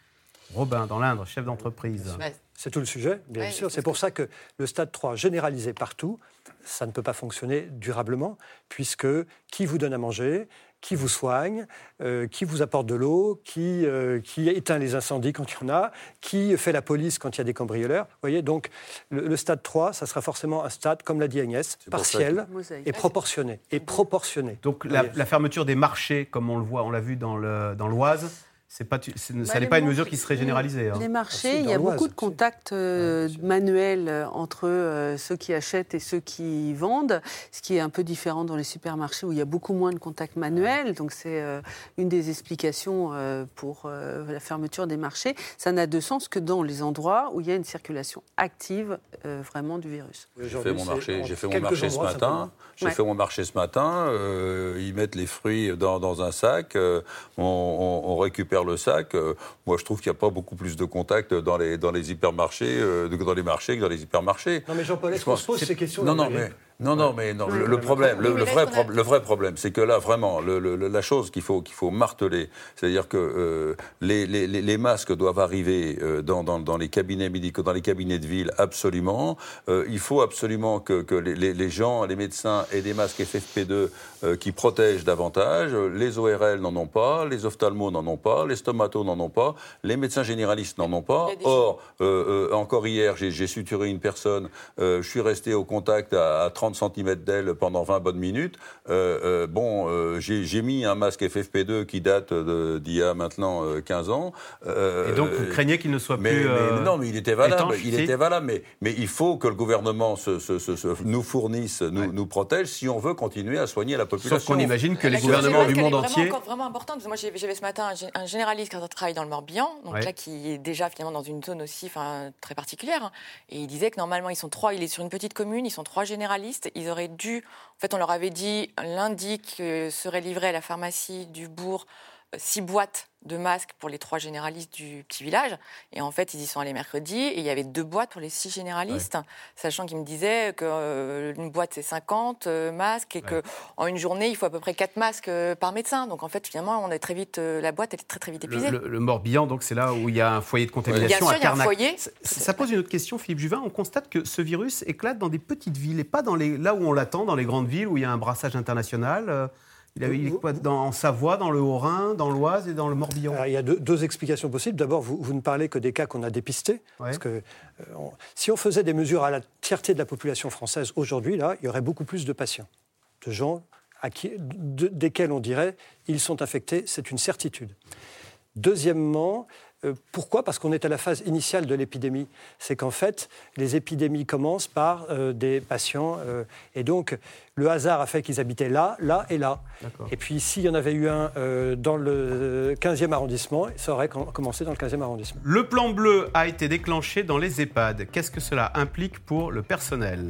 Robin, dans l'Indre, chef d'entreprise. C'est tout le sujet, bien ouais, sûr. C'est pour ça que le stade trois, généralisé partout, ça ne peut pas fonctionner durablement, puisque qui vous donne à manger ? Qui vous soigne, euh, qui vous apporte de l'eau, qui, euh, qui éteint les incendies quand il y en a, qui fait la police quand il y a des cambrioleurs. Vous voyez, donc le, le stade trois, ça sera forcément un stade, comme l'a dit Agnès, c'est partiel et proportionné. Et proportionné. Donc la, la fermeture des marchés, comme on le voit, on l'a vu dans, le, dans l'Oise, c'est pas, c'est, bah, ça n'est pas une mesure qui serait généralisée. Hein. Les marchés, il y a beaucoup de contacts euh, manuels entre euh, ceux qui achètent et ceux qui vendent, ce qui est un peu différent dans les supermarchés où il y a beaucoup moins de contacts manuels. Donc c'est euh, une des explications euh, pour euh, la fermeture des marchés. Ça n'a de sens que dans les endroits où il y a une circulation active euh, vraiment du virus. J'ai fait mon marché, j'ai fait mon marché ce matin. J'ai ouais. fait mon marché ce matin. Euh, ils mettent les fruits dans, dans un sac. Euh, on, on, on récupère le sac. Euh, moi, je trouve qu'il n'y a pas beaucoup plus de contact dans les, dans les hypermarchés, euh, dans les marchés que dans les hypermarchés. Non, mais Jean-Paul, est-ce qu'on se pose ces questions ? Non, non, mais... Non, non, mais non, le, le problème, le, le, vrai pro- le vrai problème, c'est que là, vraiment, le, le, la chose qu'il faut, qu'il faut marteler, c'est-à-dire que euh, les, les, les masques doivent arriver euh, dans, dans, dans les cabinets médicaux, dans les cabinets de ville, absolument. Euh, il faut absolument que, que les, les gens, les médecins aient des masques F F P deux euh, qui protègent davantage. Les O R L n'en ont pas, les ophtalmos n'en ont pas, les stomatos n'en ont pas, les médecins généralistes n'en ont pas. Or, euh, euh, encore hier, j'ai, j'ai suturé une personne, euh, je suis resté au contact à, à trente centimètres d'elle pendant vingt bonnes minutes. Euh, euh, bon, euh, j'ai, j'ai mis un masque F F P deux qui date de, d'il y a maintenant euh, quinze ans. Euh, Et donc, vous craignez qu'il ne soit mais, plus euh, mais, Non, mais il était valable. Étanche, il si. était valable, mais, mais il faut que le gouvernement se, se, se, se, nous fournisse, nous, ouais. nous protège si on veut continuer à soigner la population. Sauf qu'on imagine que la les gouvernements du monde est entier... C'est vraiment, vraiment importante. Moi, j'avais ce matin un généraliste qui travaille dans le Morbihan, donc ouais. là, qui est déjà finalement dans une zone aussi très particulière. Et il disait que normalement, ils sont trois, il est sur une petite commune, ils sont trois généralistes. Ils auraient dû... En fait, on leur avait dit lundi que seraient livrées à la pharmacie du bourg six boîtes de masques pour les trois généralistes du petit village. Et en fait, ils y sont allés mercredi et il y avait deux boîtes pour les six généralistes, ouais. sachant qu'ils me disaient qu'une euh, boîte, c'est cinquante euh, masques et ouais. qu'en une journée, il faut à peu près quatre masques euh, par médecin. Donc en fait, finalement, on est très vite, euh, la boîte, elle est très très vite épuisée. Le, le, le Morbihan, donc c'est là où il y a un foyer de contamination ouais. à Carnac. Bien sûr, il y a un foyer. Ça, ça pose une autre question, Philippe Juvin. On constate que ce virus éclate dans des petites villes et pas dans les, là où on l'attend, dans les grandes villes où il y a un brassage international. Euh, Il, avait, il est quoi, dans, en Savoie, dans le Haut-Rhin, dans l'Oise et dans le Morbihan. Alors, il y a deux, deux explications possibles. D'abord, vous, vous ne parlez que des cas qu'on a dépistés. Ouais. Parce que euh, on, si on faisait des mesures à la tiers de la population française aujourd'hui, là, il y aurait beaucoup plus de patients, de gens à qui, de, desquels on dirait ils sont infectés, c'est une certitude. Deuxièmement, euh, pourquoi ? Parce qu'on est à la phase initiale de l'épidémie. C'est qu'en fait, les épidémies commencent par euh, des patients. Euh, et donc, le hasard a fait qu'ils habitaient là, là et là. D'accord. Et puis, s'il y en avait eu un euh, dans le quinzième arrondissement, ça aurait commencé dans le quinzième arrondissement. Le plan bleu a été déclenché dans les EHPAD. Qu'est-ce que cela implique pour le personnel ?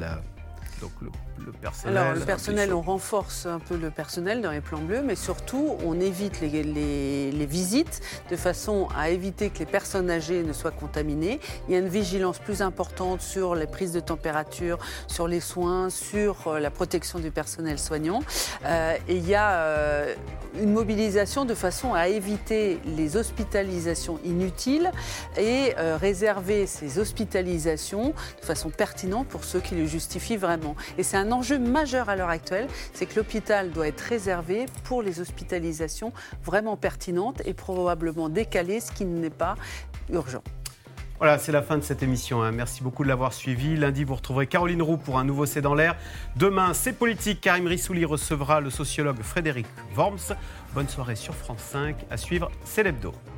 Donc le, le personnel. Alors le personnel, on renforce un peu le personnel dans les plans bleus, mais surtout on évite les, les, les visites de façon à éviter que les personnes âgées ne soient contaminées. Il y a une vigilance plus importante sur les prises de température, sur les soins, sur la protection du personnel soignant. Euh, et il y a euh, une mobilisation de façon à éviter les hospitalisations inutiles et euh, réserver ces hospitalisations de façon pertinente pour ceux qui le justifient vraiment. Et c'est un enjeu majeur à l'heure actuelle, c'est que l'hôpital doit être réservé pour les hospitalisations vraiment pertinentes et probablement décalées, ce qui n'est pas urgent. Voilà, c'est la fin de cette émission. Hein. Merci beaucoup de l'avoir suivi. Lundi, vous retrouverez Caroline Roux pour un nouveau C'est dans l'air. Demain, c'est politique. Karim Rissouli recevra le sociologue Frédéric Worms. Bonne soirée sur France cinq. À suivre, c'est l'hebdo.